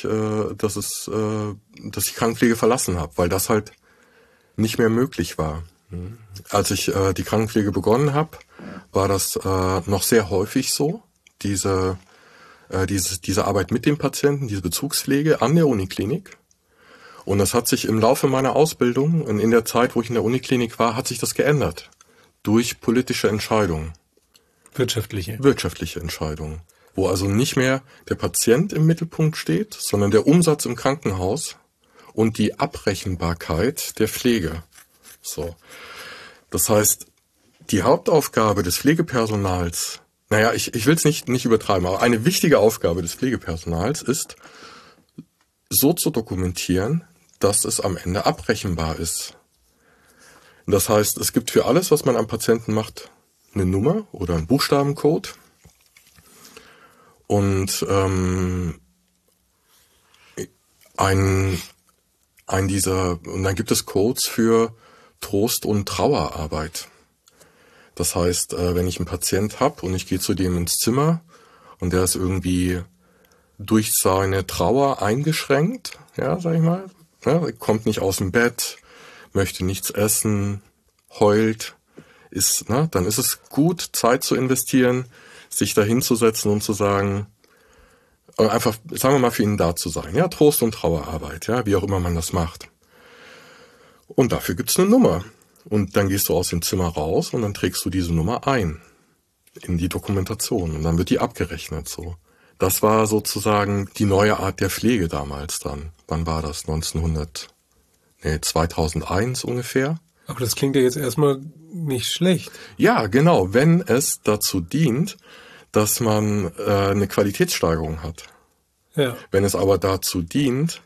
die Krankenpflege verlassen habe, weil das halt nicht mehr möglich war. Als ich die Krankenpflege begonnen habe, war das noch sehr häufig so, diese Arbeit mit dem Patienten, diese Bezugspflege an der Uniklinik. Und das hat sich im Laufe meiner Ausbildung und in der Zeit, wo ich in der Uniklinik war, hat sich das geändert. Durch politische Entscheidungen. Wirtschaftliche Entscheidungen. Wo also nicht mehr der Patient im Mittelpunkt steht, sondern der Umsatz im Krankenhaus und die Abrechenbarkeit der Pflege. So. Das heißt, die Hauptaufgabe des Pflegepersonals, ich will es nicht übertreiben, aber eine wichtige Aufgabe des Pflegepersonals ist, so zu dokumentieren, dass es am Ende abrechenbar ist. Das heißt, es gibt für alles, was man am Patienten macht, eine Nummer oder einen Buchstabencode. Und und dann gibt es Codes für Trost- und Trauerarbeit. Das heißt, wenn ich einen Patient habe und ich gehe zu dem ins Zimmer und der ist irgendwie durch seine Trauer eingeschränkt, ja, sag ich mal, ja, kommt nicht aus dem Bett, möchte nichts essen, heult, dann ist es gut, Zeit zu investieren, sich da hinzusetzen und zu sagen, einfach, sagen wir mal, für ihn da zu sein, ja, Trost- und Trauerarbeit, ja, wie auch immer man das macht. Und dafür gibt's eine Nummer. Und dann gehst du aus dem Zimmer raus und dann trägst du diese Nummer ein in die Dokumentation und dann wird die abgerechnet, so. Das war sozusagen die neue Art der Pflege damals dann. Wann war das? 2001 ungefähr. Aber das klingt ja jetzt erstmal nicht schlecht. Ja, genau. Wenn es dazu dient, dass man eine Qualitätssteigerung hat. Ja. Wenn es aber dazu dient,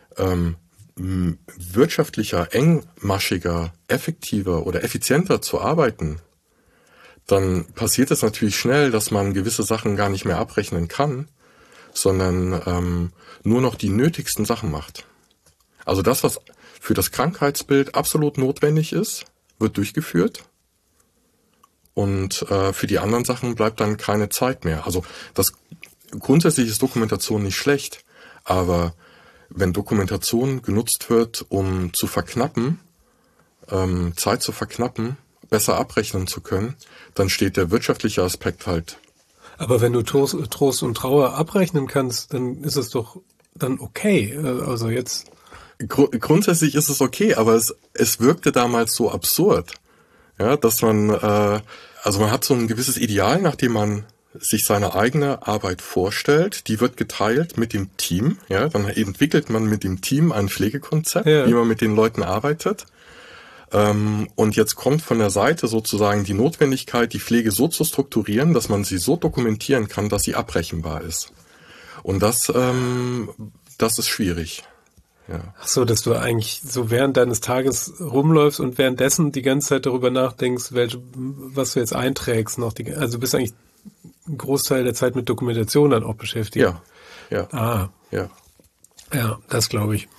wirtschaftlicher, engmaschiger, effektiver oder effizienter zu arbeiten, dann passiert es natürlich schnell, dass man gewisse Sachen gar nicht mehr abrechnen kann, sondern nur noch die nötigsten Sachen macht. Also das, was für das Krankheitsbild absolut notwendig ist, wird durchgeführt und für die anderen Sachen bleibt dann keine Zeit mehr. Also grundsätzlich ist Dokumentation nicht schlecht, aber wenn Dokumentation genutzt wird, um zu verknappen, Zeit zu verknappen, besser abrechnen zu können, dann steht der wirtschaftliche Aspekt halt. Aber wenn du Trost und Trauer abrechnen kannst, dann ist es doch dann okay. Also jetzt. Grundsätzlich ist es okay, aber es wirkte damals so absurd, ja, dass man hat so ein gewisses Ideal, nach dem man sich seine eigene Arbeit vorstellt, die wird geteilt mit dem Team. Ja, dann entwickelt man mit dem Team ein Pflegekonzept, wie man mit den Leuten arbeitet. Und jetzt kommt von der Seite sozusagen die Notwendigkeit, die Pflege so zu strukturieren, dass man sie so dokumentieren kann, dass sie abrechenbar ist. Und das ist schwierig. Ja. Ach so, dass du eigentlich so während deines Tages rumläufst und währenddessen die ganze Zeit darüber nachdenkst, was du jetzt einträgst. Also du bist eigentlich einen Großteil der Zeit mit Dokumentation dann auch beschäftigt. Ja. Ja, das glaube ich.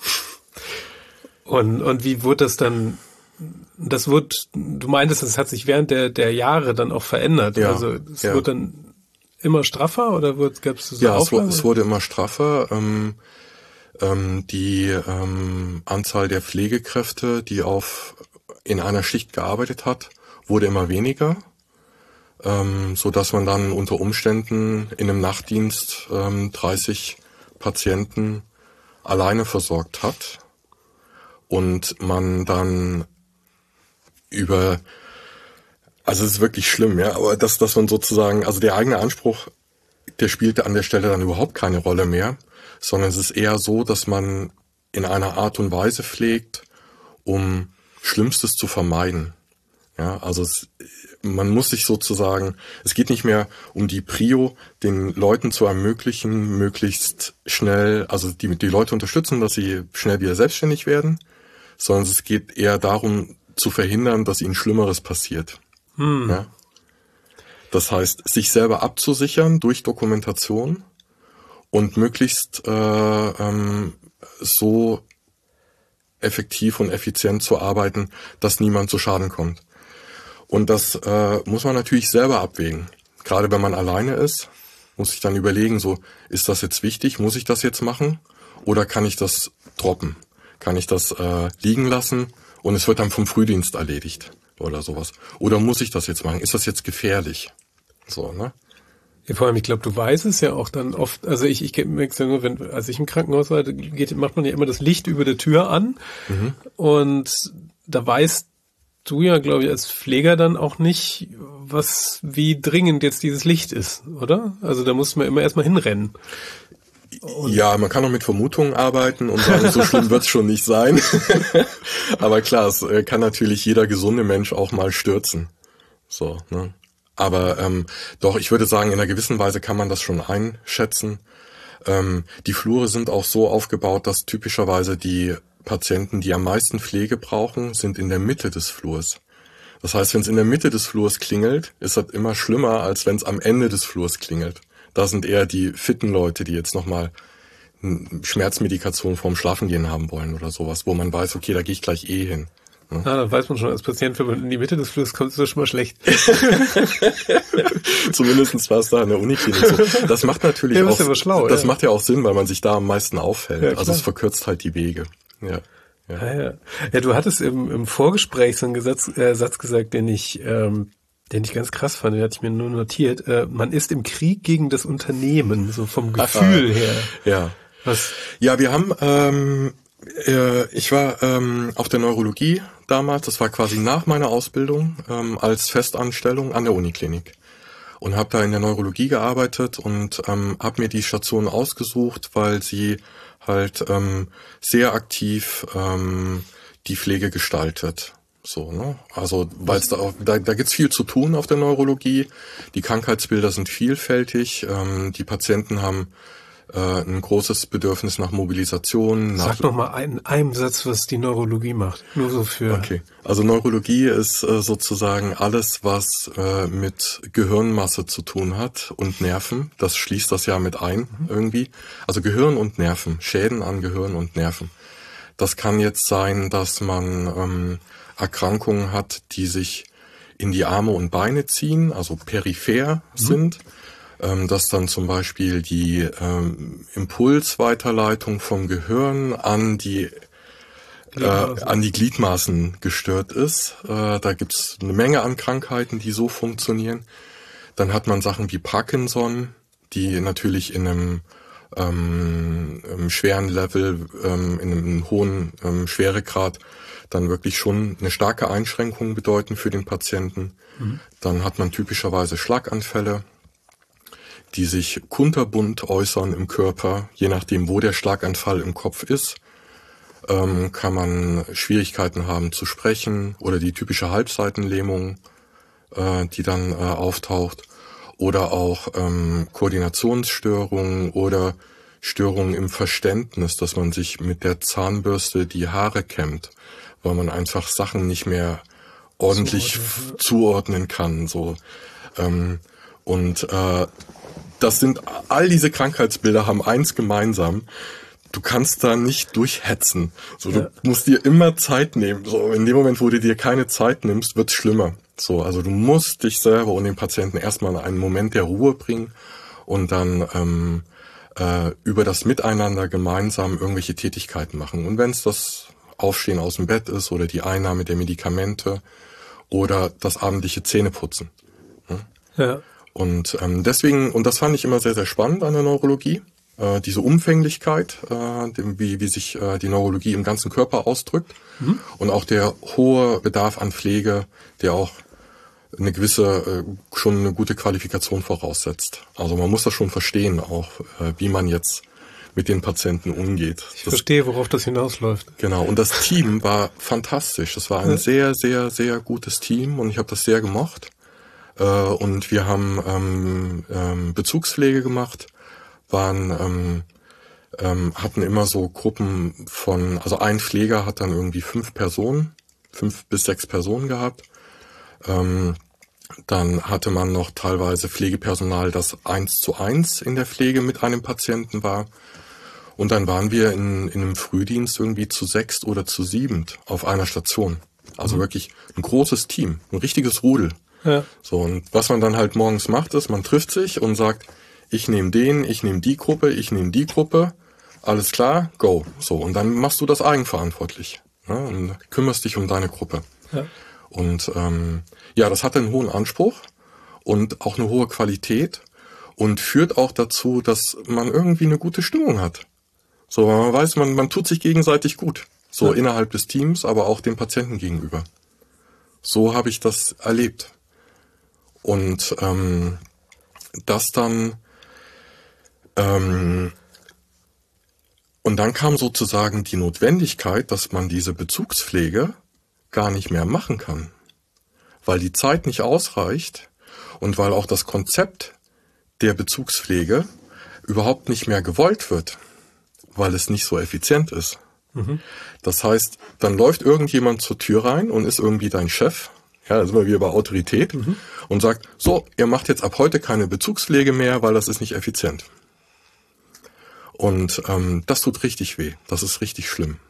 Und wie wurde das dann? Du meintest, es hat sich während der Jahre dann auch verändert. Ja, also es wurde dann immer straffer oder gab es so Auflagen? Es wurde immer straffer. Die Anzahl der Pflegekräfte, die in einer Schicht gearbeitet hat, wurde immer weniger, so dass man dann unter Umständen in einem Nachtdienst 30 Patienten alleine versorgt hat und man dann also es ist wirklich schlimm, ja, aber dass man sozusagen, also der eigene Anspruch, der spielte an der Stelle dann überhaupt keine Rolle mehr, sondern es ist eher so, dass man in einer Art und Weise pflegt, um Schlimmstes zu vermeiden. Ja, also man muss sich sozusagen, es geht nicht mehr um die Prio, den Leuten zu ermöglichen, möglichst schnell, also die Leute unterstützen, dass sie schnell wieder selbstständig werden, sondern es geht eher darum, zu verhindern, dass ihnen Schlimmeres passiert. Ja? Das heißt, sich selber abzusichern durch Dokumentation und möglichst so effektiv und effizient zu arbeiten, dass niemand zu Schaden kommt. Und das muss man natürlich selber abwägen. Gerade wenn man alleine ist, muss ich dann überlegen, so, ist das jetzt wichtig? Muss ich das jetzt machen? Oder kann ich das droppen? Kann ich das liegen lassen und es wird dann vom Frühdienst erledigt oder sowas? Oder muss ich das jetzt machen? Ist das jetzt gefährlich? So, ne? Ja, vor allem, ich glaube, du weißt es ja auch dann oft, also ich merke es ja nur, als ich im Krankenhaus war, macht man ja immer das Licht über der Tür an und da weißt du ja, glaube ich, als Pfleger dann auch nicht, wie dringend jetzt dieses Licht ist, oder? Also da muss man immer erstmal hinrennen. Ja, man kann auch mit Vermutungen arbeiten und sagen, so schlimm wird's schon nicht sein. Aber klar, es kann natürlich jeder gesunde Mensch auch mal stürzen. So, ne? Aber doch, ich würde sagen, in einer gewissen Weise kann man das schon einschätzen. Die Flure sind auch so aufgebaut, dass typischerweise die Patienten, die am meisten Pflege brauchen, sind in der Mitte des Flurs. Das heißt, wenn es in der Mitte des Flurs klingelt, ist das immer schlimmer, als wenn es am Ende des Flurs klingelt. Da sind eher die fitten Leute, die jetzt nochmal Schmerzmedikation vorm Schlafengehen haben wollen oder sowas, wo man weiß, okay, da gehe ich gleich hin. Ja, dann weiß man schon als Patient, wenn man in die Mitte des Flurs kommt, ist das schon mal schlecht. Zumindest war es da in der Uniklinik so. Das macht natürlich auch, aber schlau, das macht ja auch Sinn, weil man sich da am meisten auffällt. Ja, also es verkürzt halt die Wege. Ja. Ja, du hattest im Vorgespräch so einen Satz gesagt, den ich ganz krass fand, den hatte ich mir nur notiert. Man ist im Krieg gegen das Unternehmen, so vom Gefühl her. Ja. Ja, wir haben, ich war auf der Neurologie damals, das war quasi nach meiner Ausbildung, als Festanstellung an der Uniklinik. Und habe da in der Neurologie gearbeitet und habe mir die Station ausgesucht, weil sie halt sehr aktiv die Pflege gestaltet. So, ne? Also, weil es da gibt's viel zu tun auf der Neurologie. Die Krankheitsbilder sind vielfältig. Die Patienten haben ein großes Bedürfnis nach Mobilisation. Sag noch mal einen Satz, was die Neurologie macht. Nur so für. Okay. Also Neurologie ist sozusagen alles, was mit Gehirnmasse zu tun hat und Nerven. Das schließt das ja mit ein irgendwie. Also Gehirn und Nerven, Schäden an Gehirn und Nerven. Das kann jetzt sein, dass man Erkrankungen hat, die sich in die Arme und Beine ziehen, also peripher sind. Dass dann zum Beispiel die Impulsweiterleitung vom Gehirn an die Gliedmaßen gestört ist. Da gibt's eine Menge an Krankheiten, die so funktionieren. Dann hat man Sachen wie Parkinson, die natürlich in einem schweren Level, in einem hohen Schweregrad dann wirklich schon eine starke Einschränkung bedeuten für den Patienten. Dann hat man typischerweise Schlaganfälle. die sich kunterbunt äußern im Körper, je nachdem, wo der Schlaganfall im Kopf ist. Kann man Schwierigkeiten haben zu sprechen oder die typische Halbseitenlähmung, die dann auftaucht, oder auch Koordinationsstörungen oder Störungen im Verständnis, dass man sich mit der Zahnbürste die Haare kämmt, weil man einfach Sachen nicht mehr ordentlich zuordnen kann. So. Das sind, all diese Krankheitsbilder haben eins gemeinsam: Du kannst da nicht durchhetzen. So, du musst dir immer Zeit nehmen. So, in dem Moment, wo du dir keine Zeit nimmst, wird's schlimmer. So, also du musst dich selber und den Patienten erstmal in einen Moment der Ruhe bringen und dann über das Miteinander gemeinsam irgendwelche Tätigkeiten machen. Und wenn es das Aufstehen aus dem Bett ist oder die Einnahme der Medikamente oder das abendliche Zähneputzen. Ja. Und deswegen, und das fand ich immer sehr, sehr spannend an der Neurologie, diese Umfänglichkeit, wie sich die Neurologie im ganzen Körper ausdrückt, und auch der hohe Bedarf an Pflege, der auch eine gewisse, schon eine gute Qualifikation voraussetzt. Also man muss das schon verstehen, auch wie man jetzt mit den Patienten umgeht. Ich verstehe, worauf das hinausläuft. Genau, und das Team war fantastisch. Das war ein sehr, sehr, sehr gutes Team und ich habe das sehr gemocht. Und wir haben Bezugspflege gemacht, hatten immer so Gruppen von, also ein Pfleger hat dann irgendwie 5 bis 6 Personen gehabt. Dann hatte man noch teilweise Pflegepersonal, das 1:1 in der Pflege mit einem Patienten war. Und dann waren wir in einem Frühdienst irgendwie zu 6 oder zu 7 auf einer Station. Also wirklich ein großes Team, ein richtiges Rudel. Ja. So, und was man dann halt morgens macht, ist, man trifft sich und sagt, ich nehme die Gruppe, alles klar, go. So, und dann machst du das eigenverantwortlich, ne, und kümmerst dich um deine Gruppe. Ja. Und das hat einen hohen Anspruch und auch eine hohe Qualität und führt auch dazu, dass man irgendwie eine gute Stimmung hat. So, man weiß, man tut sich gegenseitig gut. So innerhalb des Teams, aber auch dem Patienten gegenüber. So habe ich das erlebt. Und und dann kam sozusagen die Notwendigkeit, dass man diese Bezugspflege gar nicht mehr machen kann, weil die Zeit nicht ausreicht und weil auch das Konzept der Bezugspflege überhaupt nicht mehr gewollt wird, weil es nicht so effizient ist. Das heißt, dann läuft irgendjemand zur Tür rein und ist irgendwie dein Chef, ja, da sind wir wieder bei Autorität, und sagt, so, ihr macht jetzt ab heute keine Bezugspflege mehr, weil das ist nicht effizient. Und das tut richtig weh, das ist richtig schlimm.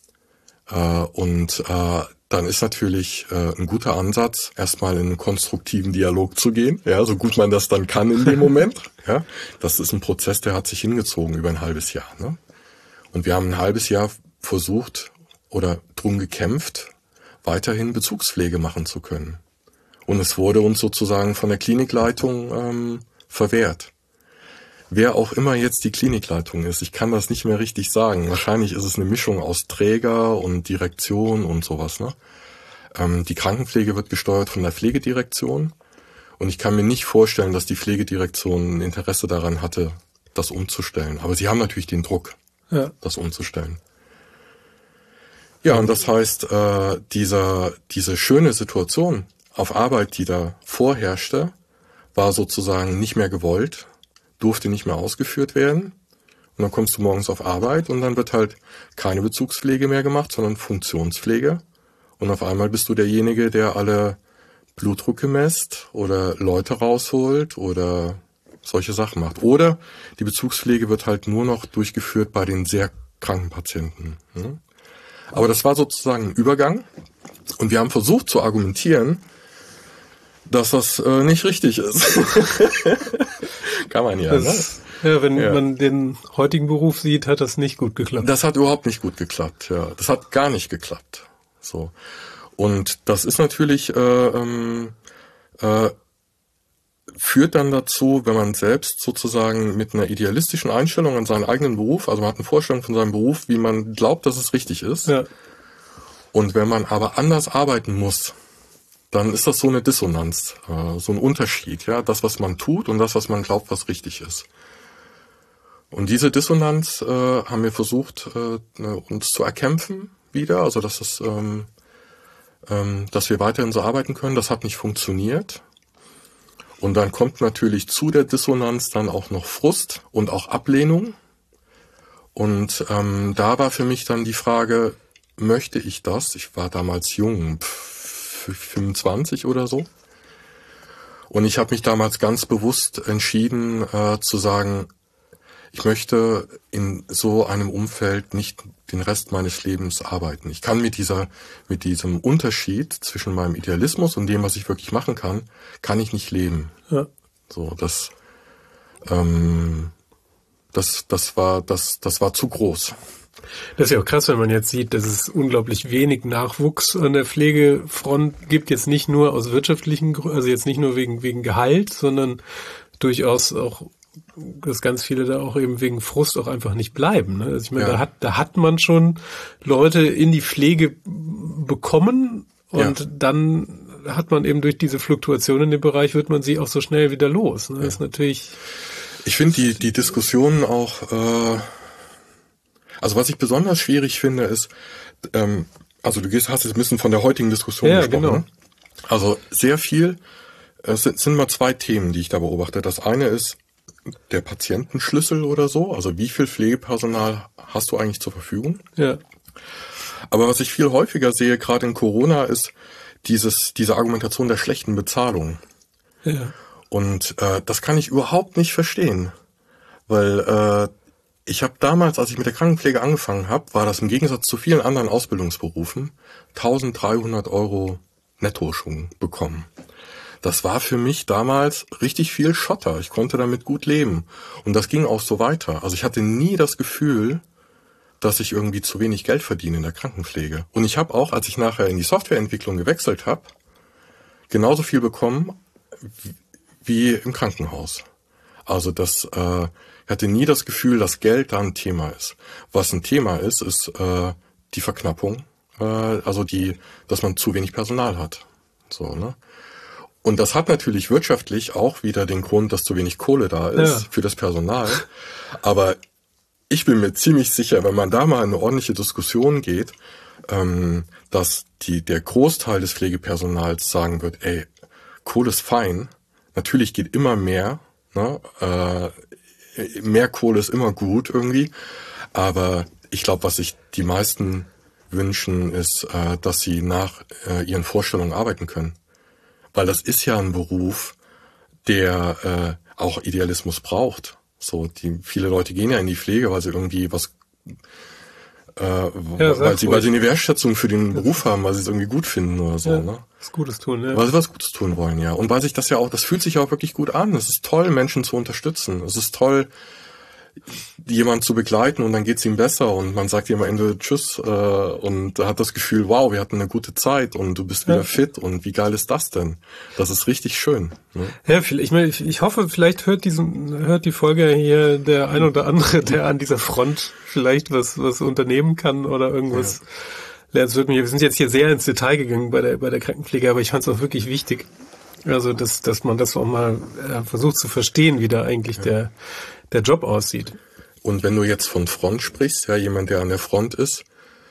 Dann ist natürlich ein guter Ansatz, erstmal in einen konstruktiven Dialog zu gehen, ja, so gut man das dann kann in dem Moment. Ja, das ist ein Prozess, der hat sich hingezogen über ein halbes Jahr. Ne? Und wir haben ein halbes Jahr versucht oder drum gekämpft, weiterhin Bezugspflege machen zu können. Und es wurde uns sozusagen von der Klinikleitung verwehrt. Wer auch immer jetzt die Klinikleitung ist, ich kann das nicht mehr richtig sagen. Wahrscheinlich ist es eine Mischung aus Träger und Direktion und sowas. Ne? Die Krankenpflege wird gesteuert von der Pflegedirektion. Und ich kann mir nicht vorstellen, dass die Pflegedirektion ein Interesse daran hatte, das umzustellen. Aber sie haben natürlich den Druck, das umzustellen. Ja, und das heißt, diese schöne Situation auf Arbeit, die da vorherrschte, war sozusagen nicht mehr gewollt, durfte nicht mehr ausgeführt werden. Und dann kommst du morgens auf Arbeit und dann wird halt keine Bezugspflege mehr gemacht, sondern Funktionspflege. Und auf einmal bist du derjenige, der alle Blutdrücke messt oder Leute rausholt oder solche Sachen macht. Oder die Bezugspflege wird halt nur noch durchgeführt bei den sehr kranken Patienten. Aber das war sozusagen ein Übergang. Und wir haben versucht zu argumentieren, dass das nicht richtig ist. Kann man ja, das, ne? Ja, wenn man den heutigen Beruf sieht, hat das nicht gut geklappt. Das hat überhaupt nicht gut geklappt, ja. Das hat gar nicht geklappt. So. Und das ist natürlich, führt dann dazu, wenn man selbst sozusagen mit einer idealistischen Einstellung an seinen eigenen Beruf, also man hat eine Vorstellung von seinem Beruf, wie man glaubt, dass es richtig ist. Ja. Und wenn man aber anders arbeiten muss, dann ist das so eine Dissonanz, so ein Unterschied, ja, das, was man tut und das, was man glaubt, was richtig ist. Und diese Dissonanz haben wir versucht, uns zu erkämpfen wieder, also dass wir weiterhin so arbeiten können. Das hat nicht funktioniert. Und dann kommt natürlich zu der Dissonanz dann auch noch Frust und auch Ablehnung. Und da war für mich dann die Frage, möchte ich das? Ich war damals jung, 25 oder so. Und ich habe mich damals ganz bewusst entschieden zu sagen, ich möchte in so einem Umfeld nicht den Rest meines Lebens arbeiten. Ich kann mit diesem Unterschied zwischen meinem Idealismus und dem, was ich wirklich machen kann ich nicht leben. Ja. So, das war zu groß. Das ist ja auch krass, wenn man jetzt sieht, dass es unglaublich wenig Nachwuchs an der Pflegefront gibt, jetzt nicht nur aus wirtschaftlichen Gründen, also jetzt nicht nur wegen Gehalt, sondern durchaus auch, dass ganz viele da auch eben wegen Frust auch einfach nicht bleiben. Ne? Also ich meine, da hat man schon Leute in die Pflege bekommen und dann hat man eben durch diese Fluktuation in dem Bereich, wird man sie auch so schnell wieder los. Ne? Das ist natürlich... Ich finde die Diskussionen auch, also was ich besonders schwierig finde, ist, also du hast jetzt ein bisschen von der heutigen Diskussion gesprochen. Genau. Ne? Also sehr viel, es sind mal zwei Themen, die ich da beobachte. Das eine ist der Patientenschlüssel oder so, also wie viel Pflegepersonal hast du eigentlich zur Verfügung? Ja. Aber was ich viel häufiger sehe, gerade in Corona, ist diese Argumentation der schlechten Bezahlung. Ja. Und das kann ich überhaupt nicht verstehen, weil ich habe damals, als ich mit der Krankenpflege angefangen habe, war das im Gegensatz zu vielen anderen Ausbildungsberufen 1.300 € netto schon bekommen. Das war für mich damals richtig viel Schotter. Ich konnte damit gut leben. Und das ging auch so weiter. Also ich hatte nie das Gefühl, dass ich irgendwie zu wenig Geld verdiene in der Krankenpflege. Und ich habe auch, als ich nachher in die Softwareentwicklung gewechselt habe, genauso viel bekommen wie im Krankenhaus. Also ich hatte nie das Gefühl, dass Geld da ein Thema ist. Was ein Thema ist die Verknappung, dass man zu wenig Personal hat. So, ne? Und das hat natürlich wirtschaftlich auch wieder den Grund, dass zu wenig Kohle da ist für das Personal. Aber ich bin mir ziemlich sicher, wenn man da mal in eine ordentliche Diskussion geht, dass der Großteil des Pflegepersonals sagen wird, ey, Kohle ist fein, natürlich geht immer mehr, ne? Mehr Kohle ist immer gut irgendwie, aber ich glaube, was sich die meisten wünschen, ist, dass sie nach ihren Vorstellungen arbeiten können. Weil das ist ja ein Beruf, der auch Idealismus braucht. So, viele Leute gehen ja in die Pflege, weil sie irgendwie weil sie eine Wertschätzung für den Beruf haben, weil sie es irgendwie gut finden oder so, ne? Was Gutes tun, ja. Weil sie was Gutes tun wollen, ja. Und weil sich das fühlt sich auch wirklich gut an. Es ist toll, Menschen zu unterstützen. Es ist toll, jemanden zu begleiten und dann geht's ihm besser und man sagt ihm am Ende Tschüss und hat das Gefühl, wow, wir hatten eine gute Zeit und du bist wieder fit und wie geil ist das denn? Das ist richtig schön. Ne? Ja, ich hoffe, vielleicht hört die Folge hier der ein oder andere, der an dieser Front vielleicht was unternehmen kann oder irgendwas lernt. Wir sind jetzt hier sehr ins Detail gegangen bei der Krankenpflege, aber ich fand es auch wirklich wichtig, also dass man das auch mal versucht zu verstehen, wie da eigentlich der Job aussieht. Und wenn du jetzt von Front sprichst, ja, jemand, der an der Front ist,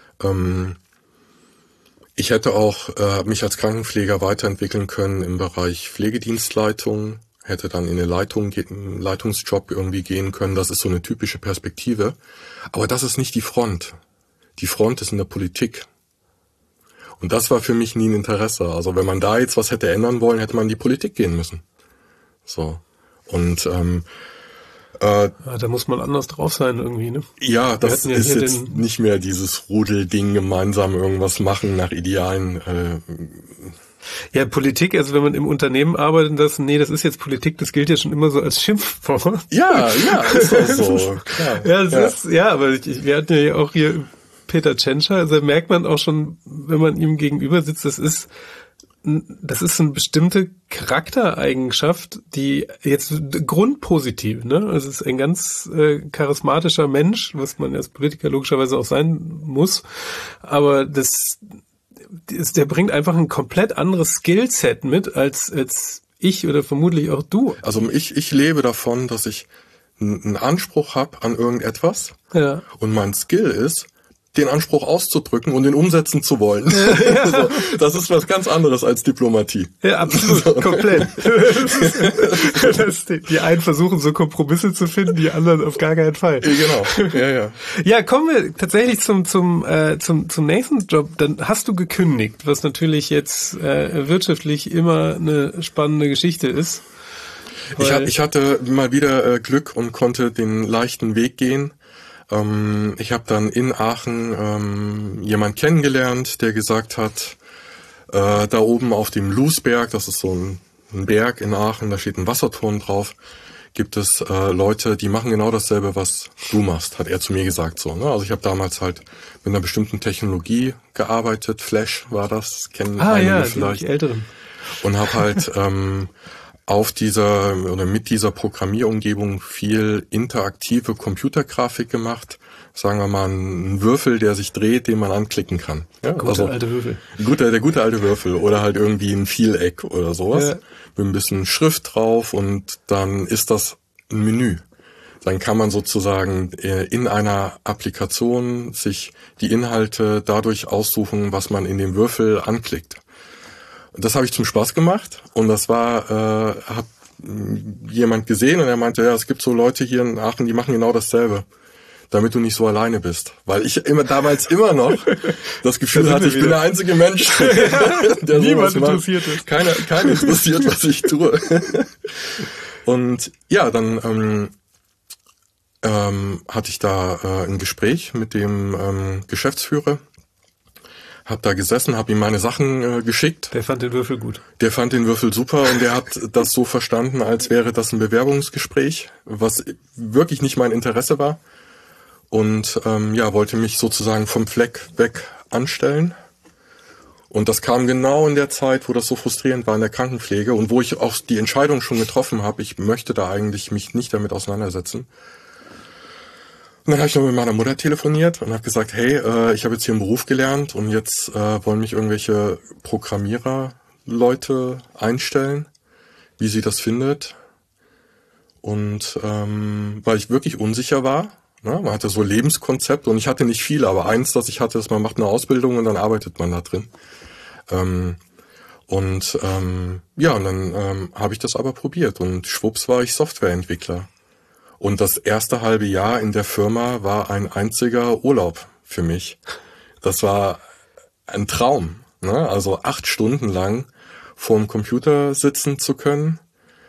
ich hätte auch mich als Krankenpfleger weiterentwickeln können im Bereich Pflegedienstleitung, hätte dann in eine Leitungsjob irgendwie gehen können. Das ist so eine typische Perspektive. Aber das ist nicht die Front. Die Front ist in der Politik. Und das war für mich nie ein Interesse. Also wenn man da jetzt was hätte ändern wollen, hätte man in die Politik gehen müssen. So. Und da muss man anders drauf sein irgendwie, ne? Ja, das ist jetzt nicht mehr dieses Rudelding, gemeinsam irgendwas machen nach Idealen. Ja, Politik, also wenn man im Unternehmen arbeitet, das ist jetzt Politik, das gilt ja schon immer so als Schimpfwort. Ja, ist auch so. Klar. Aber wir hatten ja auch hier Peter Tschentscher, also da merkt man auch schon, wenn man ihm gegenüber sitzt, das ist eine bestimmte Charaktereigenschaft, die jetzt grundpositiv, ne? Also es ist ein ganz charismatischer Mensch, was man als Politiker logischerweise auch sein muss. Aber der bringt einfach ein komplett anderes Skillset mit als ich oder vermutlich auch du. Also ich lebe davon, dass ich einen Anspruch habe an irgendetwas und mein Skill ist, den Anspruch auszudrücken und den umsetzen zu wollen. So, das ist was ganz anderes als Diplomatie. Ja, absolut, so. Komplett. Die einen versuchen so Kompromisse zu finden, die anderen auf gar keinen Fall. Genau, ja. Ja, kommen wir tatsächlich zum nächsten Job. Dann hast du gekündigt, was natürlich jetzt wirtschaftlich immer eine spannende Geschichte ist. Ich hatte mal wieder Glück und konnte den leichten Weg gehen. Ich habe dann in Aachen jemand kennengelernt, der gesagt hat, da oben auf dem Lousberg, das ist so ein Berg in Aachen, da steht ein Wasserturm drauf, gibt es Leute, die machen genau dasselbe, was du machst, hat er zu mir gesagt. So, ne? Also ich habe damals halt mit einer bestimmten Technologie gearbeitet, Flash war das, kennen einige vielleicht. Die Älteren. Und habe halt mit dieser Programmierumgebung viel interaktive Computergrafik gemacht. Sagen wir mal, ein Würfel, der sich dreht, den man anklicken kann. Ja, alte Würfel. Der gute alte Würfel oder halt irgendwie ein Vieleck oder sowas. Ja. Mit ein bisschen Schrift drauf und dann ist das ein Menü. Dann kann man sozusagen in einer Applikation sich die Inhalte dadurch aussuchen, was man in dem Würfel anklickt. Das habe ich zum Spaß gemacht und das hat jemand gesehen und er meinte, ja, es gibt so Leute hier in Aachen, die machen genau dasselbe, damit du nicht so alleine bist. Weil ich damals immer noch das Gefühl hatte, ich bin der einzige Mensch, der niemand interessiert ist. Keiner interessiert, was ich tue. Und ja, dann hatte ich da ein Gespräch mit dem Geschäftsführer. Hab da gesessen, hab ihm meine Sachen geschickt. Der fand den Würfel gut. Der fand den Würfel super und der hat das so verstanden, als wäre das ein Bewerbungsgespräch, was wirklich nicht mein Interesse war. Und wollte mich sozusagen vom Fleck weg anstellen. Und das kam genau in der Zeit, wo das so frustrierend war in der Krankenpflege und wo ich auch die Entscheidung schon getroffen habe, ich möchte da eigentlich mich nicht damit auseinandersetzen. Und dann habe ich noch mit meiner Mutter telefoniert und habe gesagt, hey, ich habe jetzt hier einen Beruf gelernt und jetzt wollen mich irgendwelche Programmierer-Leute einstellen, wie sie das findet. Und weil ich wirklich unsicher war, ne, man hatte so Lebenskonzepte und ich hatte nicht viel, aber eins, das ich hatte, ist, man macht eine Ausbildung und dann arbeitet man da drin. Und dann habe ich das aber probiert und schwupps war ich Softwareentwickler. Und das erste halbe Jahr in der Firma war ein einziger Urlaub für mich. Das war ein Traum, ne? Also 8 Stunden lang vorm Computer sitzen zu können,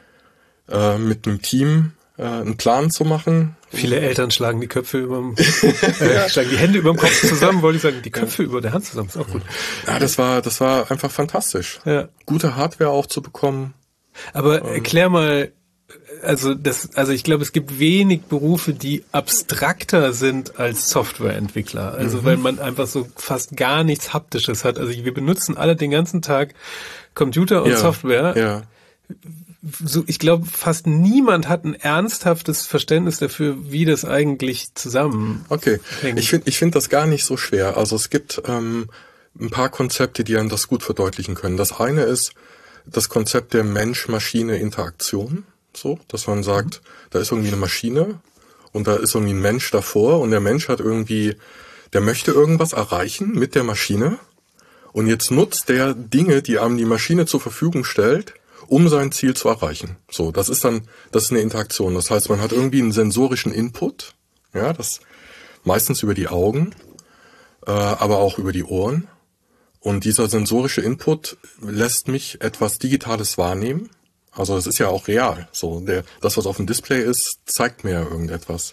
mit einem Team einen Plan zu machen. Viele Eltern schlagen die Köpfe schlagen die Hände überm Kopf zusammen, wollte ich sagen, die Köpfe über der Hand zusammen, ist auch gut. Ja, das war einfach fantastisch. Ja. Gute Hardware auch zu bekommen. Aber erklär mal, also ich glaube, es gibt wenig Berufe, die abstrakter sind als Softwareentwickler. Also weil man einfach so fast gar nichts Haptisches hat. Also wir benutzen alle den ganzen Tag Computer und Software. Ja. So, ich glaube, fast niemand hat ein ernsthaftes Verständnis dafür, wie das eigentlich zusammenhängt. Okay, ich finde das gar nicht so schwer. Also es gibt ein paar Konzepte, die einem das gut verdeutlichen können. Das eine ist das Konzept der Mensch-Maschine-Interaktion. So, dass man sagt, da ist irgendwie eine Maschine und da ist irgendwie ein Mensch davor und der Mensch der möchte irgendwas erreichen mit der Maschine und jetzt nutzt der Dinge, die einem die Maschine zur Verfügung stellt, um sein Ziel zu erreichen. So, das ist eine Interaktion. Das heißt, man hat irgendwie einen sensorischen Input, ja, das meistens über die Augen, aber auch über die Ohren. Und dieser sensorische Input lässt mich etwas Digitales wahrnehmen. Also es ist ja auch real. So, das, was auf dem Display ist, zeigt mir ja irgendetwas.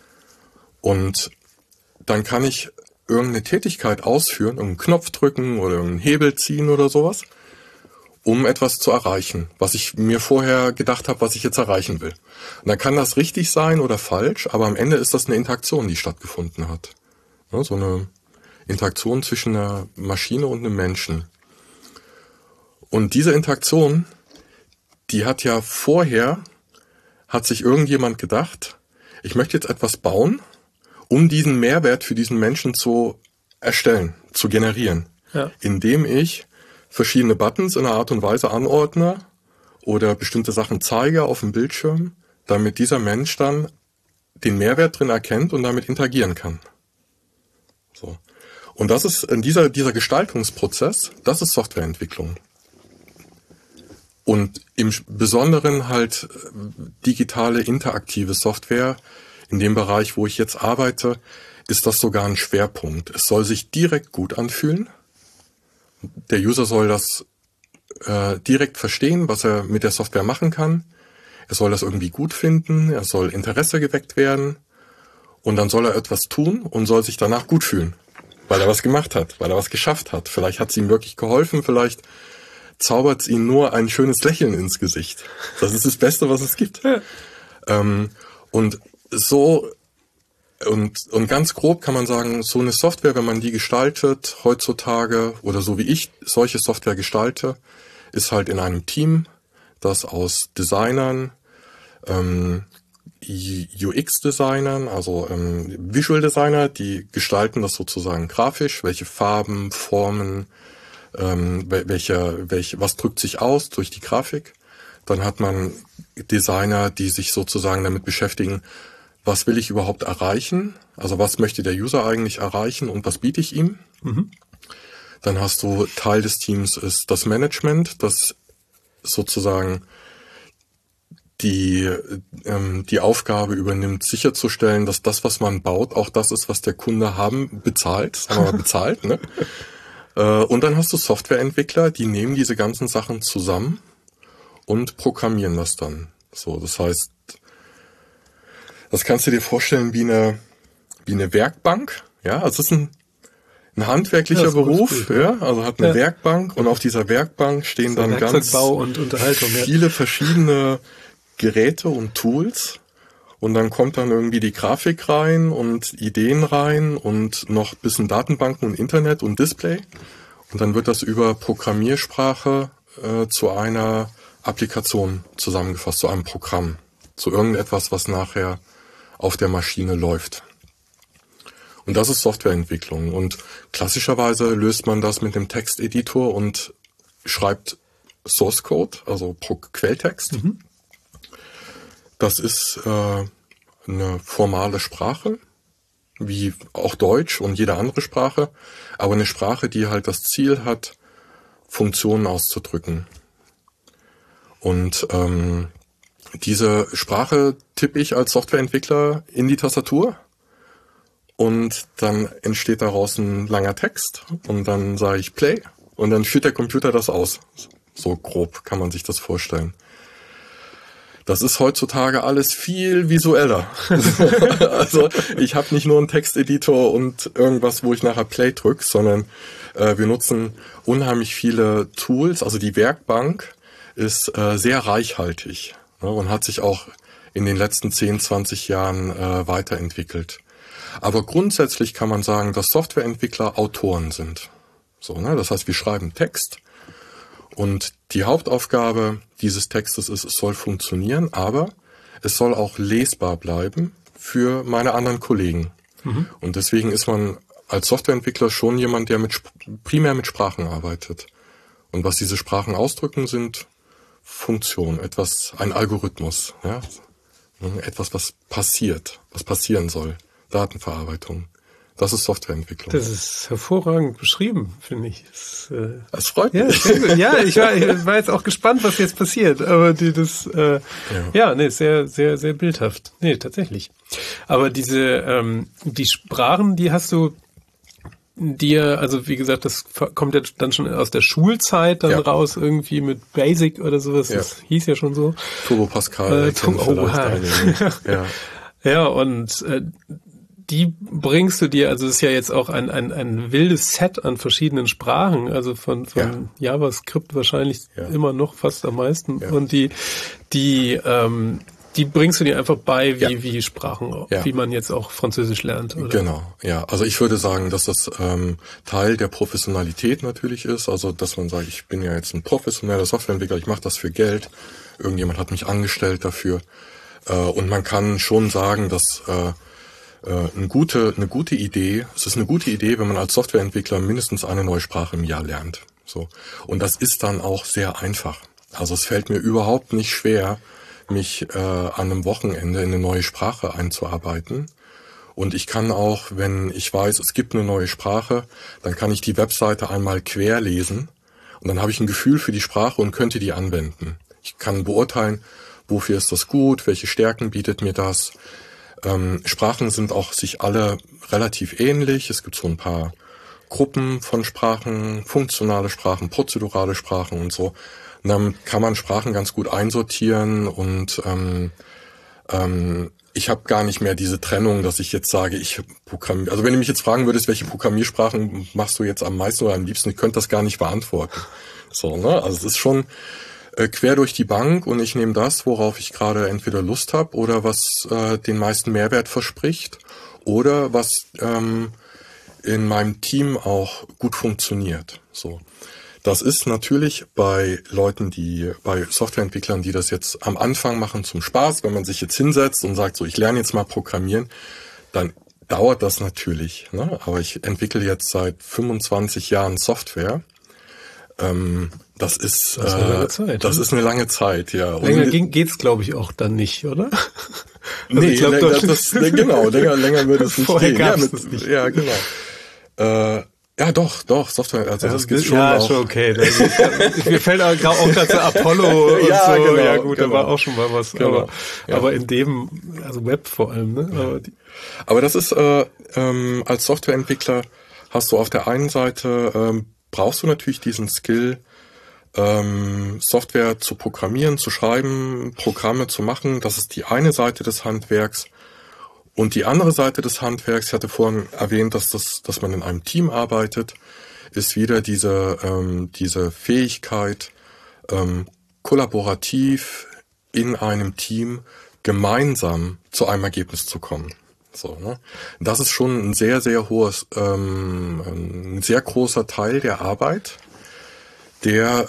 Und dann kann ich irgendeine Tätigkeit ausführen, irgendeinen Knopf drücken oder irgendeinen Hebel ziehen oder sowas, um etwas zu erreichen, was ich mir vorher gedacht habe, was ich jetzt erreichen will. Und dann kann das richtig sein oder falsch, aber am Ende ist das eine Interaktion, die stattgefunden hat. Ja, so eine Interaktion zwischen einer Maschine und einem Menschen. Und diese Interaktion, die hat sich irgendjemand gedacht, ich möchte jetzt etwas bauen, um diesen Mehrwert für diesen Menschen zu erstellen, zu generieren. indem ich verschiedene Buttons in einer Art und Weise anordne oder bestimmte Sachen zeige auf dem Bildschirm, damit dieser Mensch dann den Mehrwert drin erkennt und damit interagieren kann. So. Und das ist dieser Gestaltungsprozess, das ist Softwareentwicklung. Und im Besonderen halt digitale, interaktive Software. In dem Bereich, wo ich jetzt arbeite, ist das sogar ein Schwerpunkt. Es soll sich direkt gut anfühlen. Der User soll das direkt verstehen, was er mit der Software machen kann. Er soll das irgendwie gut finden, er soll Interesse geweckt werden und dann soll er etwas tun und soll sich danach gut fühlen, weil er was gemacht hat, weil er was geschafft hat. Vielleicht hat es ihm wirklich geholfen, vielleicht zaubert es ihm nur ein schönes Lächeln ins Gesicht. Das ist das Beste, was es gibt. Ja. Und ganz grob kann man sagen, so eine Software, wenn man die gestaltet heutzutage oder so wie ich solche Software gestalte, ist halt in einem Team, das aus Designern, UX-Designern, also Visual Designer, die gestalten das sozusagen grafisch, welche Farben, Formen, was drückt sich aus durch die Grafik. Dann hat man Designer, die sich sozusagen damit beschäftigen, was will ich überhaupt erreichen? Also was möchte der User eigentlich erreichen und was biete ich ihm? Mhm. Dann hast du Teil des Teams ist das Management, das sozusagen die Aufgabe übernimmt, sicherzustellen, dass das, was man baut, auch das ist, was der Kunde bezahlt, ne? Und dann hast du Softwareentwickler, die nehmen diese ganzen Sachen zusammen und programmieren das dann. So, das heißt, das kannst du dir vorstellen wie eine Werkbank, ja, also es ist ein handwerklicher Beruf, ja, also hat eine Werkbank und auf dieser Werkbank stehen dann ganz und Unterhaltung, viele verschiedene Geräte und Tools und dann kommt dann irgendwie die Grafik rein und Ideen rein und noch ein bisschen Datenbanken und Internet und Display und dann wird das über Programmiersprache zu einer Applikation zusammengefasst, zu einem Programm, zu irgendetwas, was nachher auf der Maschine läuft. Und das ist Softwareentwicklung. Und klassischerweise löst man das mit dem Texteditor und schreibt Source Code, also Quelltext. Mhm. Das ist eine formale Sprache, wie auch Deutsch und jede andere Sprache, aber eine Sprache, die halt das Ziel hat, Funktionen auszudrücken. Und diese Sprache tippe ich als Softwareentwickler in die Tastatur und dann entsteht daraus ein langer Text und dann sage ich Play und dann führt der Computer das aus. So grob kann man sich das vorstellen. Das ist heutzutage alles viel visueller. Also ich habe nicht nur einen Texteditor und irgendwas, wo ich nachher Play drücke, sondern wir nutzen unheimlich viele Tools. Also die Werkbank ist sehr reichhaltig, ne, und hat sich auch in den letzten 10, 20 Jahren weiterentwickelt. Aber grundsätzlich kann man sagen, dass Softwareentwickler Autoren sind. So, ne? Das heißt, wir schreiben Text und die Hauptaufgabe dieses Textes ist, es soll funktionieren, aber es soll auch lesbar bleiben für meine anderen Kollegen. Mhm. Und deswegen ist man als Softwareentwickler schon jemand, der primär mit Sprachen arbeitet. Und was diese Sprachen ausdrücken, sind Funktionen, ein Algorithmus, ja? Etwas, was passieren soll. Datenverarbeitung. Das ist Softwareentwicklung. Das ist hervorragend beschrieben, finde ich. Das freut mich. Ja, ich war jetzt auch gespannt, was jetzt passiert. Aber sehr, sehr, sehr bildhaft. Nee, tatsächlich. Aber die Sprachen, die hast du dir, also wie gesagt, das kommt ja dann schon aus der Schulzeit dann raus, irgendwie mit Basic oder sowas. Ja. Das hieß ja schon so. Turbo Pascal. Ja, und die bringst du dir, also es ist ja jetzt auch ein wildes Set an verschiedenen Sprachen, also von JavaScript wahrscheinlich immer noch fast am meisten. Ja. Und die bringst du dir einfach bei, wie Sprachen, wie man jetzt auch Französisch lernt, oder? Genau, ja. Also ich würde sagen, dass das Teil der Professionalität natürlich ist. Also dass man sagt, ich bin ja jetzt ein professioneller Softwareentwickler, ich mache das für Geld. Irgendjemand hat mich angestellt dafür. Und man kann schon sagen, dass eine gute Idee. Es ist eine gute Idee, wenn man als Softwareentwickler mindestens eine neue Sprache im Jahr lernt. So. Und das ist dann auch sehr einfach. Also es fällt mir überhaupt nicht schwer, mich an einem Wochenende in eine neue Sprache einzuarbeiten. Und ich kann auch, wenn ich weiß, es gibt eine neue Sprache, dann kann ich die Webseite einmal quer lesen und dann habe ich ein Gefühl für die Sprache und könnte die anwenden. Ich kann beurteilen, wofür ist das gut, welche Stärken bietet mir das. Sprachen sind auch sich alle relativ ähnlich. Es gibt so ein paar Gruppen von Sprachen, funktionale Sprachen, prozedurale Sprachen und so. Und dann kann man Sprachen ganz gut einsortieren und ich habe gar nicht mehr diese Trennung, dass ich jetzt sage, ich programmiere. Also wenn du mich jetzt fragen würdest, welche Programmiersprachen machst du jetzt am meisten oder am liebsten, ich könnte das gar nicht beantworten. So, ne? Also es ist schon quer durch die Bank und ich nehme das, worauf ich gerade entweder Lust habe oder was den meisten Mehrwert verspricht oder was in meinem Team auch gut funktioniert. So. Das ist natürlich bei Leuten, bei Softwareentwicklern, die das jetzt am Anfang machen zum Spaß, wenn man sich jetzt hinsetzt und sagt, so ich lerne jetzt mal programmieren, dann dauert das natürlich. Ne? Aber ich entwickle jetzt seit 25 Jahren Software. Das ist eine lange Zeit. Das ist eine lange Zeit, ja. Länger geht's, glaube ich, auch dann nicht, oder? Also nee, länger würde es nicht vorher gehen. Gab's das nicht. Ja, genau. Ja, doch, Software, also das gibt's schon ja, auch. Schon okay. Mir fällt auch gerade so Apollo und ja, so. Genau, ja gut, genau. Da war auch schon mal was. Genau. Aber in dem, also Web vor allem, ne? Aber das ist, als Softwareentwickler hast du auf der einen Seite, brauchst du natürlich diesen Skill, Software zu programmieren, zu schreiben, Programme zu machen. Das ist die eine Seite des Handwerks. Und die andere Seite des Handwerks, ich hatte vorhin erwähnt, dass man in einem Team arbeitet, ist wieder diese Fähigkeit, kollaborativ in einem Team gemeinsam zu einem Ergebnis zu kommen. So, ne? Das ist schon ein sehr, sehr hohes, ein sehr großer Teil der Arbeit, der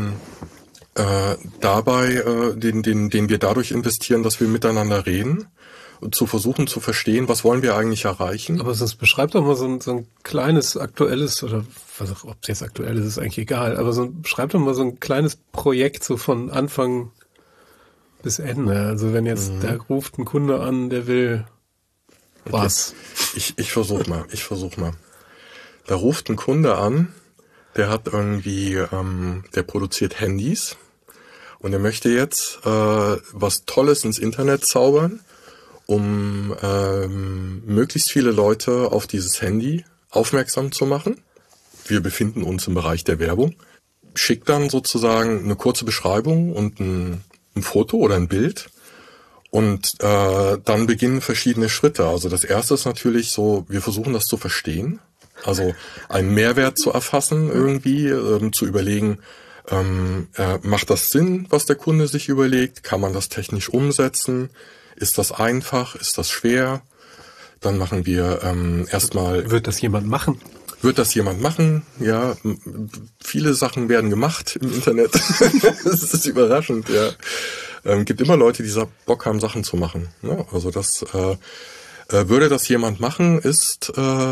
dabei, den wir dadurch investieren, dass wir miteinander reden. Zu versuchen zu verstehen, was wollen wir eigentlich erreichen. Aber sonst beschreibt doch mal so ein kleines aktuelles, oder ob es jetzt aktuell ist, ist eigentlich egal, aber beschreibt doch mal so ein kleines Projekt so von Anfang bis Ende. Also wenn jetzt, da ruft ein Kunde an, der will was. Ich versuch mal. Da ruft ein Kunde an, der hat irgendwie, der produziert Handys und er möchte jetzt was Tolles ins Internet zaubern, um möglichst viele Leute auf dieses Handy aufmerksam zu machen. Wir befinden uns im Bereich der Werbung. Schickt dann sozusagen eine kurze Beschreibung und ein Foto oder ein Bild. Und dann beginnen verschiedene Schritte. Also das erste ist natürlich so, wir versuchen das zu verstehen. Also einen Mehrwert zu erfassen irgendwie, zu überlegen, macht das Sinn, was der Kunde sich überlegt? Kann man das technisch umsetzen? Ist das einfach? Ist das schwer? Dann machen wir erstmal... Wird das jemand machen? Wird das jemand machen? Ja, viele Sachen werden gemacht im Internet. Das ist überraschend, ja. Gibt immer Leute, die Bock haben, Sachen zu machen. Ne? Also das würde das jemand machen, ist...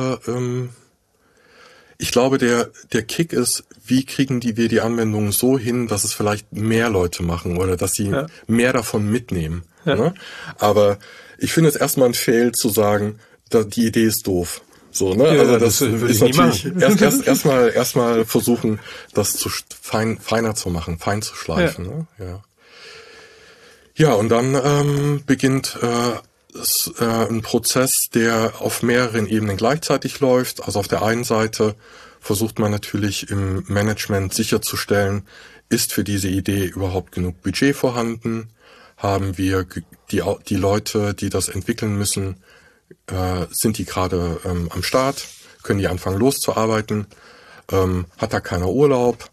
ich glaube, der Kick ist, wie kriegen wir die Anwendung so hin, dass es vielleicht mehr Leute machen oder dass sie mehr davon mitnehmen. Ja. Ne? Aber ich finde es erstmal ein Fail zu sagen, die Idee ist doof. So, ne? Ja, also das ist natürlich erstmal versuchen, das feiner zu machen, fein zu schleifen. Ja. Ne? Ja, und dann beginnt ein Prozess, der auf mehreren Ebenen gleichzeitig läuft. Also auf der einen Seite versucht man natürlich im Management sicherzustellen, ist für diese Idee überhaupt genug Budget vorhanden? Haben wir die Leute, die das entwickeln müssen, sind die gerade am Start? Können die anfangen loszuarbeiten? Hat da keiner Urlaub?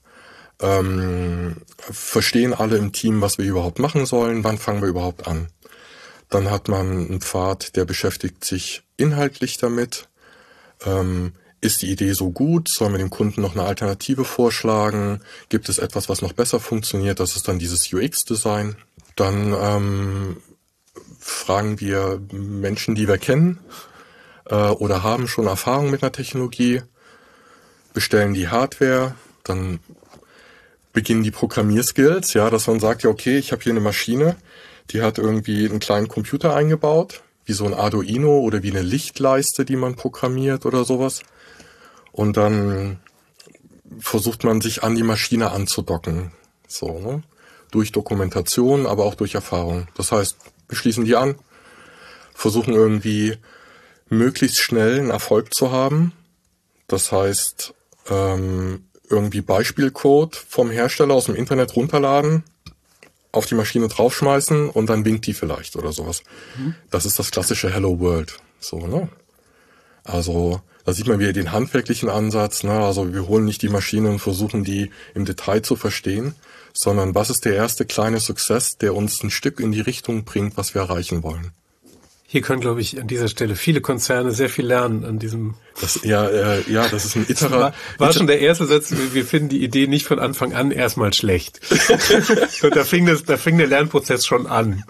Verstehen alle im Team, was wir überhaupt machen sollen? Wann fangen wir überhaupt an? Dann hat man einen Pfad, der beschäftigt sich inhaltlich damit. Ist die Idee so gut? Sollen wir dem Kunden noch eine Alternative vorschlagen? Gibt es etwas, was noch besser funktioniert? Das ist dann dieses UX-Design. Dann fragen wir Menschen, die wir kennen, oder haben schon Erfahrung mit einer Technologie, bestellen die Hardware, dann beginnen die Programmierskills, ja, dass man sagt, ja okay, ich habe hier eine Maschine, die hat irgendwie einen kleinen Computer eingebaut, wie so ein Arduino oder wie eine Lichtleiste, die man programmiert oder sowas. Und dann versucht man sich an die Maschine anzudocken, so, ne? Durch Dokumentation, aber auch durch Erfahrung. Das heißt, wir schließen die an, versuchen irgendwie möglichst schnell einen Erfolg zu haben. Das heißt, irgendwie Beispielcode vom Hersteller aus dem Internet runterladen, auf die Maschine draufschmeißen und dann winkt die vielleicht oder sowas. Das ist das klassische Hello World. So, ne? Also da sieht man wieder den handwerklichen Ansatz. Ne? Also wir holen nicht die Maschine und versuchen die im Detail zu verstehen, sondern was ist der erste kleine Success, der uns ein Stück in die Richtung bringt, was wir erreichen wollen. Hier können, glaube ich, an dieser Stelle viele Konzerne sehr viel lernen an diesem. Das ist ein War schon der erste Satz, wir finden die Idee nicht von Anfang an erstmal schlecht. Und da fing der Lernprozess schon an.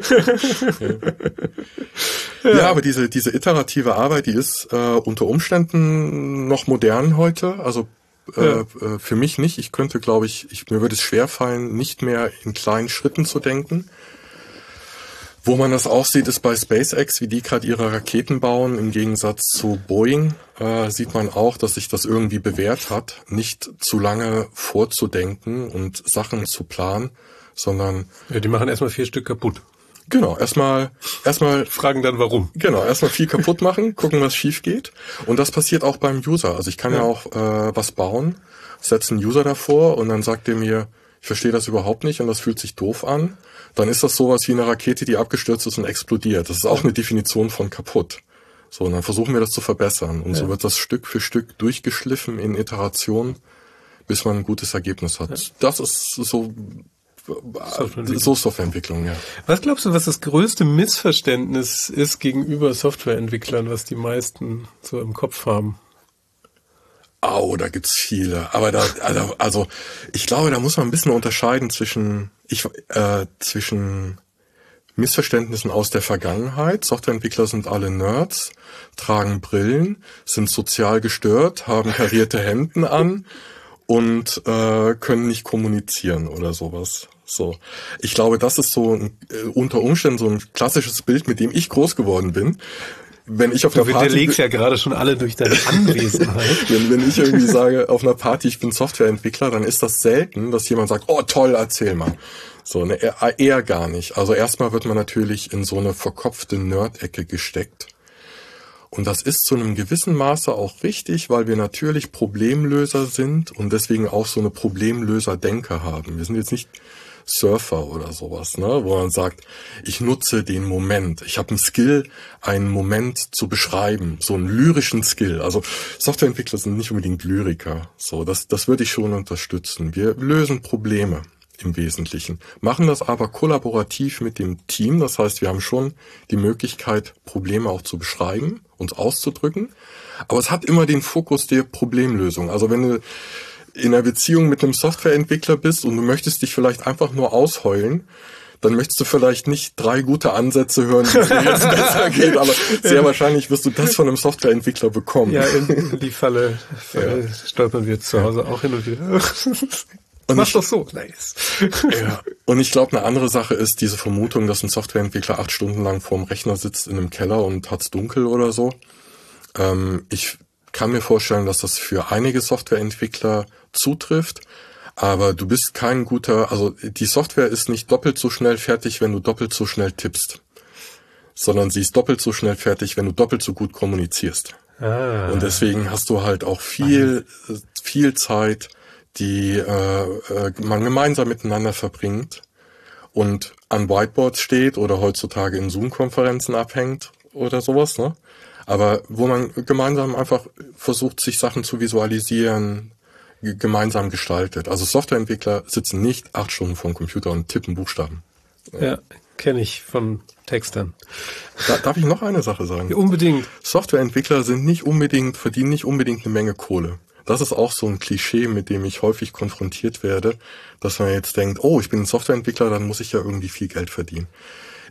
Ja, aber diese iterative Arbeit, die ist unter Umständen noch modern heute. Also für mich nicht. Ich könnte, glaube ich, mir würde es schwerfallen, nicht mehr in kleinen Schritten zu denken. Wo man das auch sieht, ist bei SpaceX, wie die gerade ihre Raketen bauen. Im Gegensatz zu Boeing sieht man auch, dass sich das irgendwie bewährt hat, nicht zu lange vorzudenken und Sachen zu planen, sondern... Ja, die machen erstmal 4 Stück kaputt. Genau, erstmal fragen dann warum. Genau, erstmal viel kaputt machen, gucken, was schief geht. Und das passiert auch beim User. Also ich kann ja auch was bauen, setze einen User davor und dann sagt er mir, ich verstehe das überhaupt nicht und das fühlt sich doof an. Dann ist das sowas wie eine Rakete, die abgestürzt ist und explodiert. Das ist auch eine Definition von kaputt. So, und dann versuchen wir das zu verbessern. Und so wird das Stück für Stück durchgeschliffen in Iterationen, bis man ein gutes Ergebnis hat. Ja. Das ist so Softwareentwicklung, ja. Was glaubst du, was das größte Missverständnis ist gegenüber Softwareentwicklern, was die meisten so im Kopf haben? Da gibt's viele. Aber also ich glaube, da muss man ein bisschen unterscheiden zwischen Missverständnissen aus der Vergangenheit. Softwareentwickler sind alle Nerds, tragen Brillen, sind sozial gestört, haben karierte Hemden an und können nicht kommunizieren oder sowas. So, ich glaube, das ist so unter Umständen so ein klassisches Bild, mit dem ich groß geworden bin. Wenn ich auf einer Party... Du legst ja gerade schon alle durch deine Anwesenheit. wenn ich irgendwie sage, auf einer Party, ich bin Softwareentwickler, dann ist das selten, dass jemand sagt, oh toll, erzähl mal. So, ne, eher gar nicht. Also erstmal wird man natürlich in so eine verkopfte Nerd-Ecke gesteckt. Und das ist zu einem gewissen Maße auch richtig, weil wir natürlich Problemlöser sind und deswegen auch so eine Problemlöser-Denke haben. Wir sind jetzt nicht Surfer oder sowas, ne, wo man sagt, ich nutze den Moment. Ich habe einen Skill, einen Moment zu beschreiben, so einen lyrischen Skill. Also Softwareentwickler sind nicht unbedingt Lyriker. So, das würde ich schon unterstützen. Wir lösen Probleme im Wesentlichen, machen das aber kollaborativ mit dem Team. Das heißt, wir haben schon die Möglichkeit, Probleme auch zu beschreiben, uns auszudrücken. Aber es hat immer den Fokus der Problemlösung. Also wenn du in einer Beziehung mit einem Softwareentwickler bist und du möchtest dich vielleicht einfach nur ausheulen, dann möchtest du vielleicht nicht 3 gute Ansätze hören, wie es dir jetzt besser geht, aber sehr wahrscheinlich wirst du das von einem Softwareentwickler bekommen. Ja, in die Falle stolpern wir zu Hause auch hin und wieder. Und mach doch so. Nice. Ja. Und ich glaube, eine andere Sache ist diese Vermutung, dass ein Softwareentwickler 8 Stunden lang vorm Rechner sitzt in einem Keller und hat's dunkel oder so. Ich kann mir vorstellen, dass das für einige Softwareentwickler zutrifft, aber du bist kein guter, also die Software ist nicht doppelt so schnell fertig, wenn du doppelt so schnell tippst, sondern sie ist doppelt so schnell fertig, wenn du doppelt so gut kommunizierst. Und deswegen hast du halt auch viel Zeit, die man gemeinsam miteinander verbringt und an Whiteboards steht oder heutzutage in Zoom-Konferenzen abhängt oder sowas, ne? Aber wo man gemeinsam einfach versucht, sich Sachen zu visualisieren, gemeinsam gestaltet. Also Softwareentwickler sitzen nicht 8 Stunden vor dem Computer und tippen Buchstaben. Ja, kenne ich von Textern. Darf ich noch eine Sache sagen? Ja, unbedingt. Softwareentwickler verdienen nicht unbedingt eine Menge Kohle. Das ist auch so ein Klischee, mit dem ich häufig konfrontiert werde, dass man jetzt denkt, oh, ich bin ein Softwareentwickler, dann muss ich ja irgendwie viel Geld verdienen.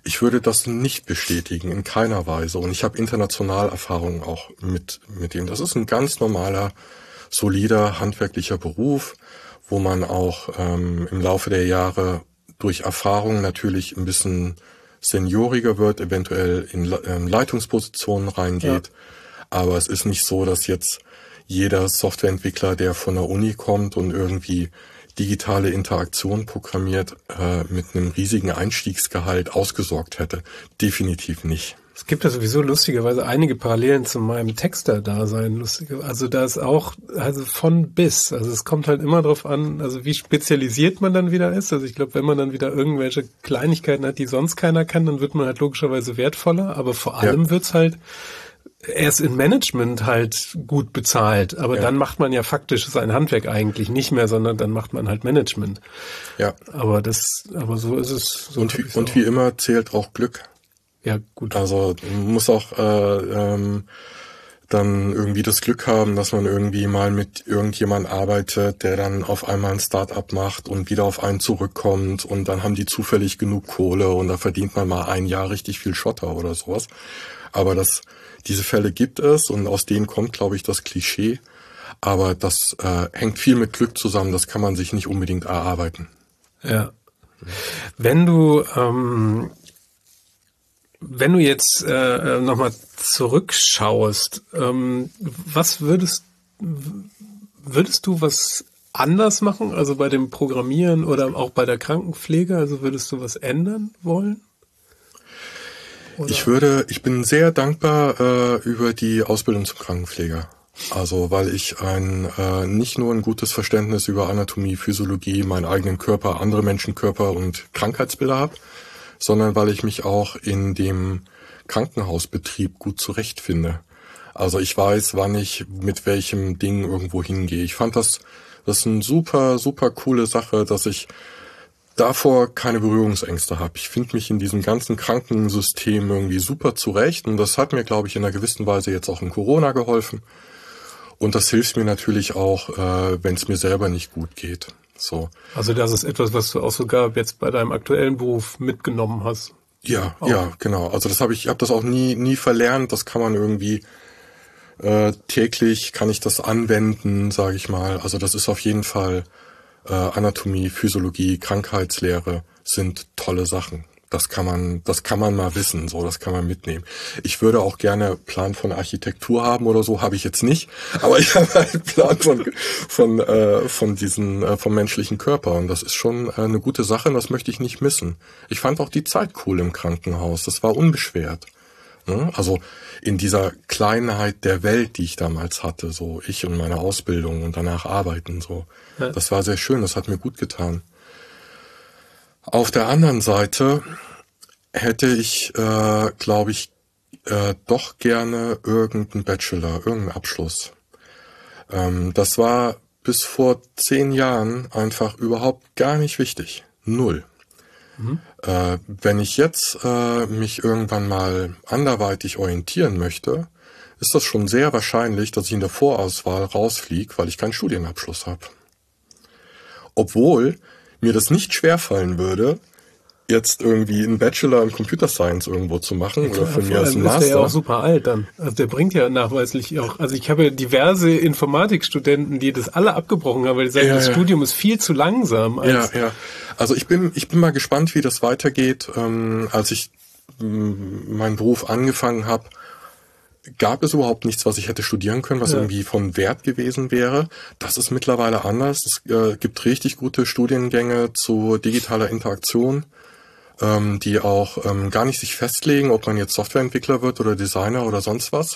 Ich würde das nicht bestätigen, in keiner Weise. Und ich habe international Erfahrungen auch mit dem. Das ist ein ganz normaler, solider, handwerklicher Beruf, wo man auch im Laufe der Jahre durch Erfahrung natürlich ein bisschen senioriger wird, eventuell in Leitungspositionen reingeht. Ja. Aber es ist nicht so, dass jetzt jeder Softwareentwickler, der von der Uni kommt und irgendwie digitale Interaktion programmiert, mit einem riesigen Einstiegsgehalt ausgesorgt hätte. Definitiv nicht. Es gibt ja sowieso lustigerweise einige Parallelen zu meinem Texter-Dasein. Also da ist auch, also von bis. Also es kommt halt immer drauf an, also wie spezialisiert man dann wieder ist. Also ich glaube, wenn man dann wieder irgendwelche Kleinigkeiten hat, die sonst keiner kann, dann wird man halt logischerweise wertvoller. Aber vor allem wird's halt erst in Management halt gut bezahlt, aber dann macht man ja faktisch sein Handwerk eigentlich nicht mehr, sondern dann macht man halt Management. Ja. Aber so ist es. So und wie immer zählt auch Glück. Ja, gut. Also man muss auch dann irgendwie das Glück haben, dass man irgendwie mal mit irgendjemand arbeitet, der dann auf einmal ein Start-up macht und wieder auf einen zurückkommt und dann haben die zufällig genug Kohle und da verdient man mal ein Jahr richtig viel Schotter oder sowas. Aber diese Fälle gibt es und aus denen kommt, glaube ich, das Klischee. Aber das hängt viel mit Glück zusammen, das kann man sich nicht unbedingt erarbeiten. Ja. Wenn du jetzt nochmal zurückschaust, was würdest du was anders machen? Also bei dem Programmieren oder auch bei der Krankenpflege? Also würdest du was ändern wollen? Oder? Ich bin sehr dankbar über die Ausbildung zum Krankenpfleger. Also weil ich nicht nur ein gutes Verständnis über Anatomie, Physiologie, meinen eigenen Körper, andere Menschenkörper und Krankheitsbilder habe, sondern weil ich mich auch in dem Krankenhausbetrieb gut zurechtfinde. Also ich weiß, wann ich mit welchem Ding irgendwo hingehe. Ich fand das ist eine super, super coole Sache, dass ich davor keine Berührungsängste habe. Ich finde mich in diesem ganzen Krankensystem irgendwie super zurecht und das hat mir, glaube ich, in einer gewissen Weise jetzt auch in Corona geholfen. Und das hilft mir natürlich auch, wenn es mir selber nicht gut geht. So. Also das ist etwas, was du auch sogar jetzt bei deinem aktuellen Beruf mitgenommen hast. Ja, genau. Also ich habe das auch nie verlernt. Das kann man irgendwie täglich kann ich das anwenden, sage ich mal. Also das ist auf jeden Fall Anatomie, Physiologie, Krankheitslehre sind tolle Sachen. Das kann man mal wissen, so, das kann man mitnehmen. Ich würde auch gerne Plan von Architektur haben oder so, habe ich jetzt nicht, aber ich habe einen Plan vom menschlichen Körper und das ist schon eine gute Sache und das möchte ich nicht missen. Ich fand auch die Zeit cool im Krankenhaus, das war unbeschwert. Also in dieser Kleinheit der Welt, die ich damals hatte, so ich und meine Ausbildung und danach arbeiten, so. Ja. Das war sehr schön, das hat mir gut getan. Auf der anderen Seite hätte ich, glaube ich, doch gerne irgendeinen Bachelor, irgendeinen Abschluss. Das war bis vor 10 Jahren einfach überhaupt gar nicht wichtig. 0. Mhm. Wenn ich jetzt mich irgendwann mal anderweitig orientieren möchte, ist das schon sehr wahrscheinlich, dass ich in der Vorauswahl rausfliege, weil ich keinen Studienabschluss habe. Obwohl mir das nicht schwerfallen würde, jetzt irgendwie einen Bachelor in Computer Science irgendwo zu machen, ja, oder von mir aus einen Master. Der ist ja auch super alt dann. Also der bringt ja nachweislich auch, also ich habe ja diverse Informatikstudenten, die das alle abgebrochen haben, weil die sagen, das Studium ist viel zu langsam. Ja. Also ich bin mal gespannt, wie das weitergeht. Als ich meinen Beruf angefangen habe, gab es überhaupt nichts, was ich hätte studieren können, was irgendwie von Wert gewesen wäre. Das ist mittlerweile anders. Es gibt richtig gute Studiengänge zu digitaler Interaktion, die auch gar nicht sich festlegen, ob man jetzt Softwareentwickler wird oder Designer oder sonst was.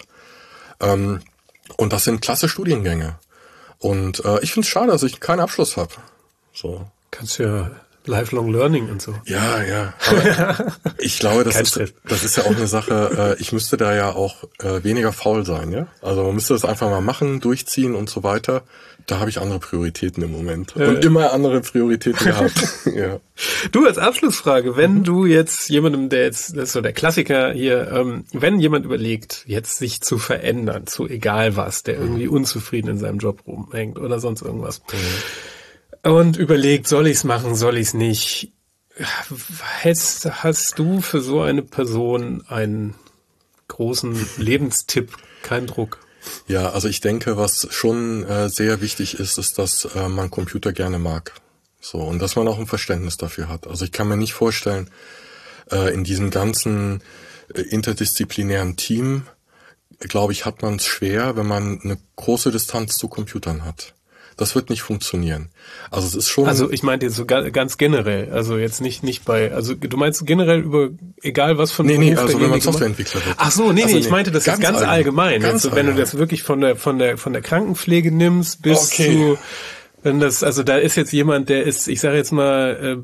Und das sind klasse Studiengänge. Und ich finde es schade, dass ich keinen Abschluss habe. So. Kannst ja Lifelong Learning und so. Ja. Aber ich glaube, das ist ja auch eine Sache, ich müsste da ja auch weniger faul sein, ja? Also man müsste das einfach mal machen, durchziehen und so weiter. Da habe ich andere Prioritäten im Moment. Und immer andere Prioritäten gehabt. Ja. Du als Abschlussfrage, wenn du jetzt jemandem, das ist so der Klassiker hier, wenn jemand überlegt, jetzt sich zu verändern, zu egal was, der irgendwie unzufrieden in seinem Job rumhängt oder sonst irgendwas. Und überlegt, soll ich's machen, soll ich's nicht? Hast du für so eine Person einen großen Lebenstipp? Kein Druck. Ja, also ich denke, was schon sehr wichtig ist, dass man Computer gerne mag. So, und dass man auch ein Verständnis dafür hat. Also ich kann mir nicht vorstellen, in diesem ganzen interdisziplinären Team, glaube ich, hat man es schwer, wenn man eine große Distanz zu Computern hat. Das wird nicht funktionieren. Also es ist schon. Also ich meinte jetzt so ganz generell, also jetzt nicht bei, also du meinst generell über egal was von Nee, also wenn man Softwareentwickler wird. Ach so, nee, ich meinte das ganz jetzt ganz allgemein. Ganz also, wenn du das wirklich von der Krankenpflege nimmst bis zu wenn das, also da ist jetzt jemand, der ist, ich sage jetzt mal,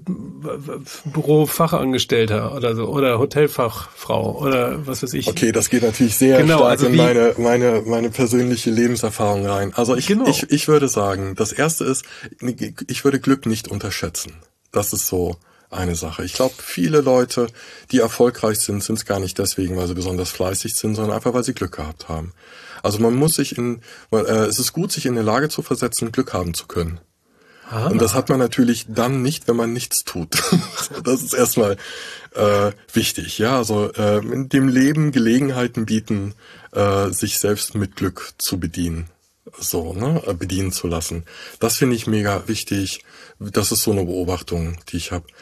Bürofachangestellter oder so, oder Hotelfachfrau oder was weiß ich. Okay, das geht natürlich sehr stark in meine persönliche Lebenserfahrung rein. Also ich würde sagen, das erste ist, ich würde Glück nicht unterschätzen. Das ist so eine Sache. Ich glaube, viele Leute, die erfolgreich sind, sind es gar nicht deswegen, weil sie besonders fleißig sind, sondern einfach, weil sie Glück gehabt haben. Also man muss es ist gut, sich in eine Lage zu versetzen, Glück haben zu können. Ah. Und das hat man natürlich dann nicht, wenn man nichts tut. Das ist erstmal wichtig. Ja, also in dem Leben Gelegenheiten bieten, sich selbst mit Glück zu bedienen. So, bedienen zu lassen. Das finde ich mega wichtig. Das ist so eine Beobachtung, die ich habe.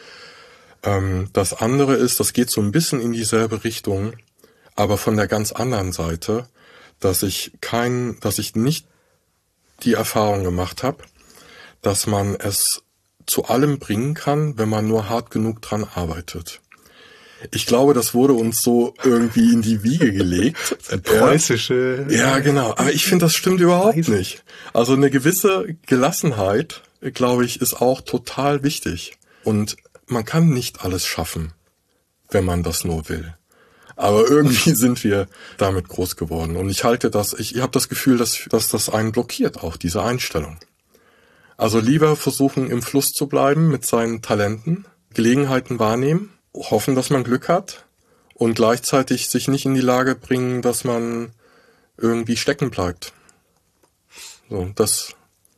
Das andere ist, das geht so ein bisschen in dieselbe Richtung, aber von der ganz anderen Seite, dass ich nicht die Erfahrung gemacht habe, dass man es zu allem bringen kann, wenn man nur hart genug dran arbeitet. Ich glaube, das wurde uns so irgendwie in die Wiege gelegt. Preußische. Ja, genau. Aber ich finde, das stimmt überhaupt nicht. Also eine gewisse Gelassenheit, glaube ich, ist auch total wichtig. Und man kann nicht alles schaffen, wenn man das nur will. Aber irgendwie sind wir damit groß geworden. Und ich habe das Gefühl, dass das einen blockiert, auch diese Einstellung. Also lieber versuchen, im Fluss zu bleiben mit seinen Talenten, Gelegenheiten wahrnehmen, hoffen, dass man Glück hat und gleichzeitig sich nicht in die Lage bringen, dass man irgendwie stecken bleibt. So, das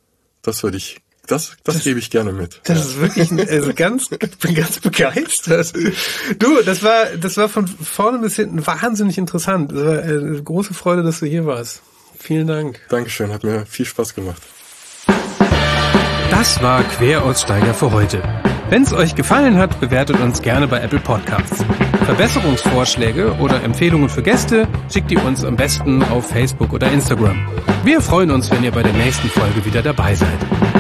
gebe ich gerne mit. Das ist wirklich, ich bin ganz begeistert. Du, das war von vorne bis hinten wahnsinnig interessant. Das war eine große Freude, dass du hier warst. Vielen Dank. Dankeschön, hat mir viel Spaß gemacht. Das war Queraussteiger für heute. Wenn es euch gefallen hat, bewertet uns gerne bei Apple Podcasts. Verbesserungsvorschläge oder Empfehlungen für Gäste schickt ihr uns am besten auf Facebook oder Instagram. Wir freuen uns, wenn ihr bei der nächsten Folge wieder dabei seid.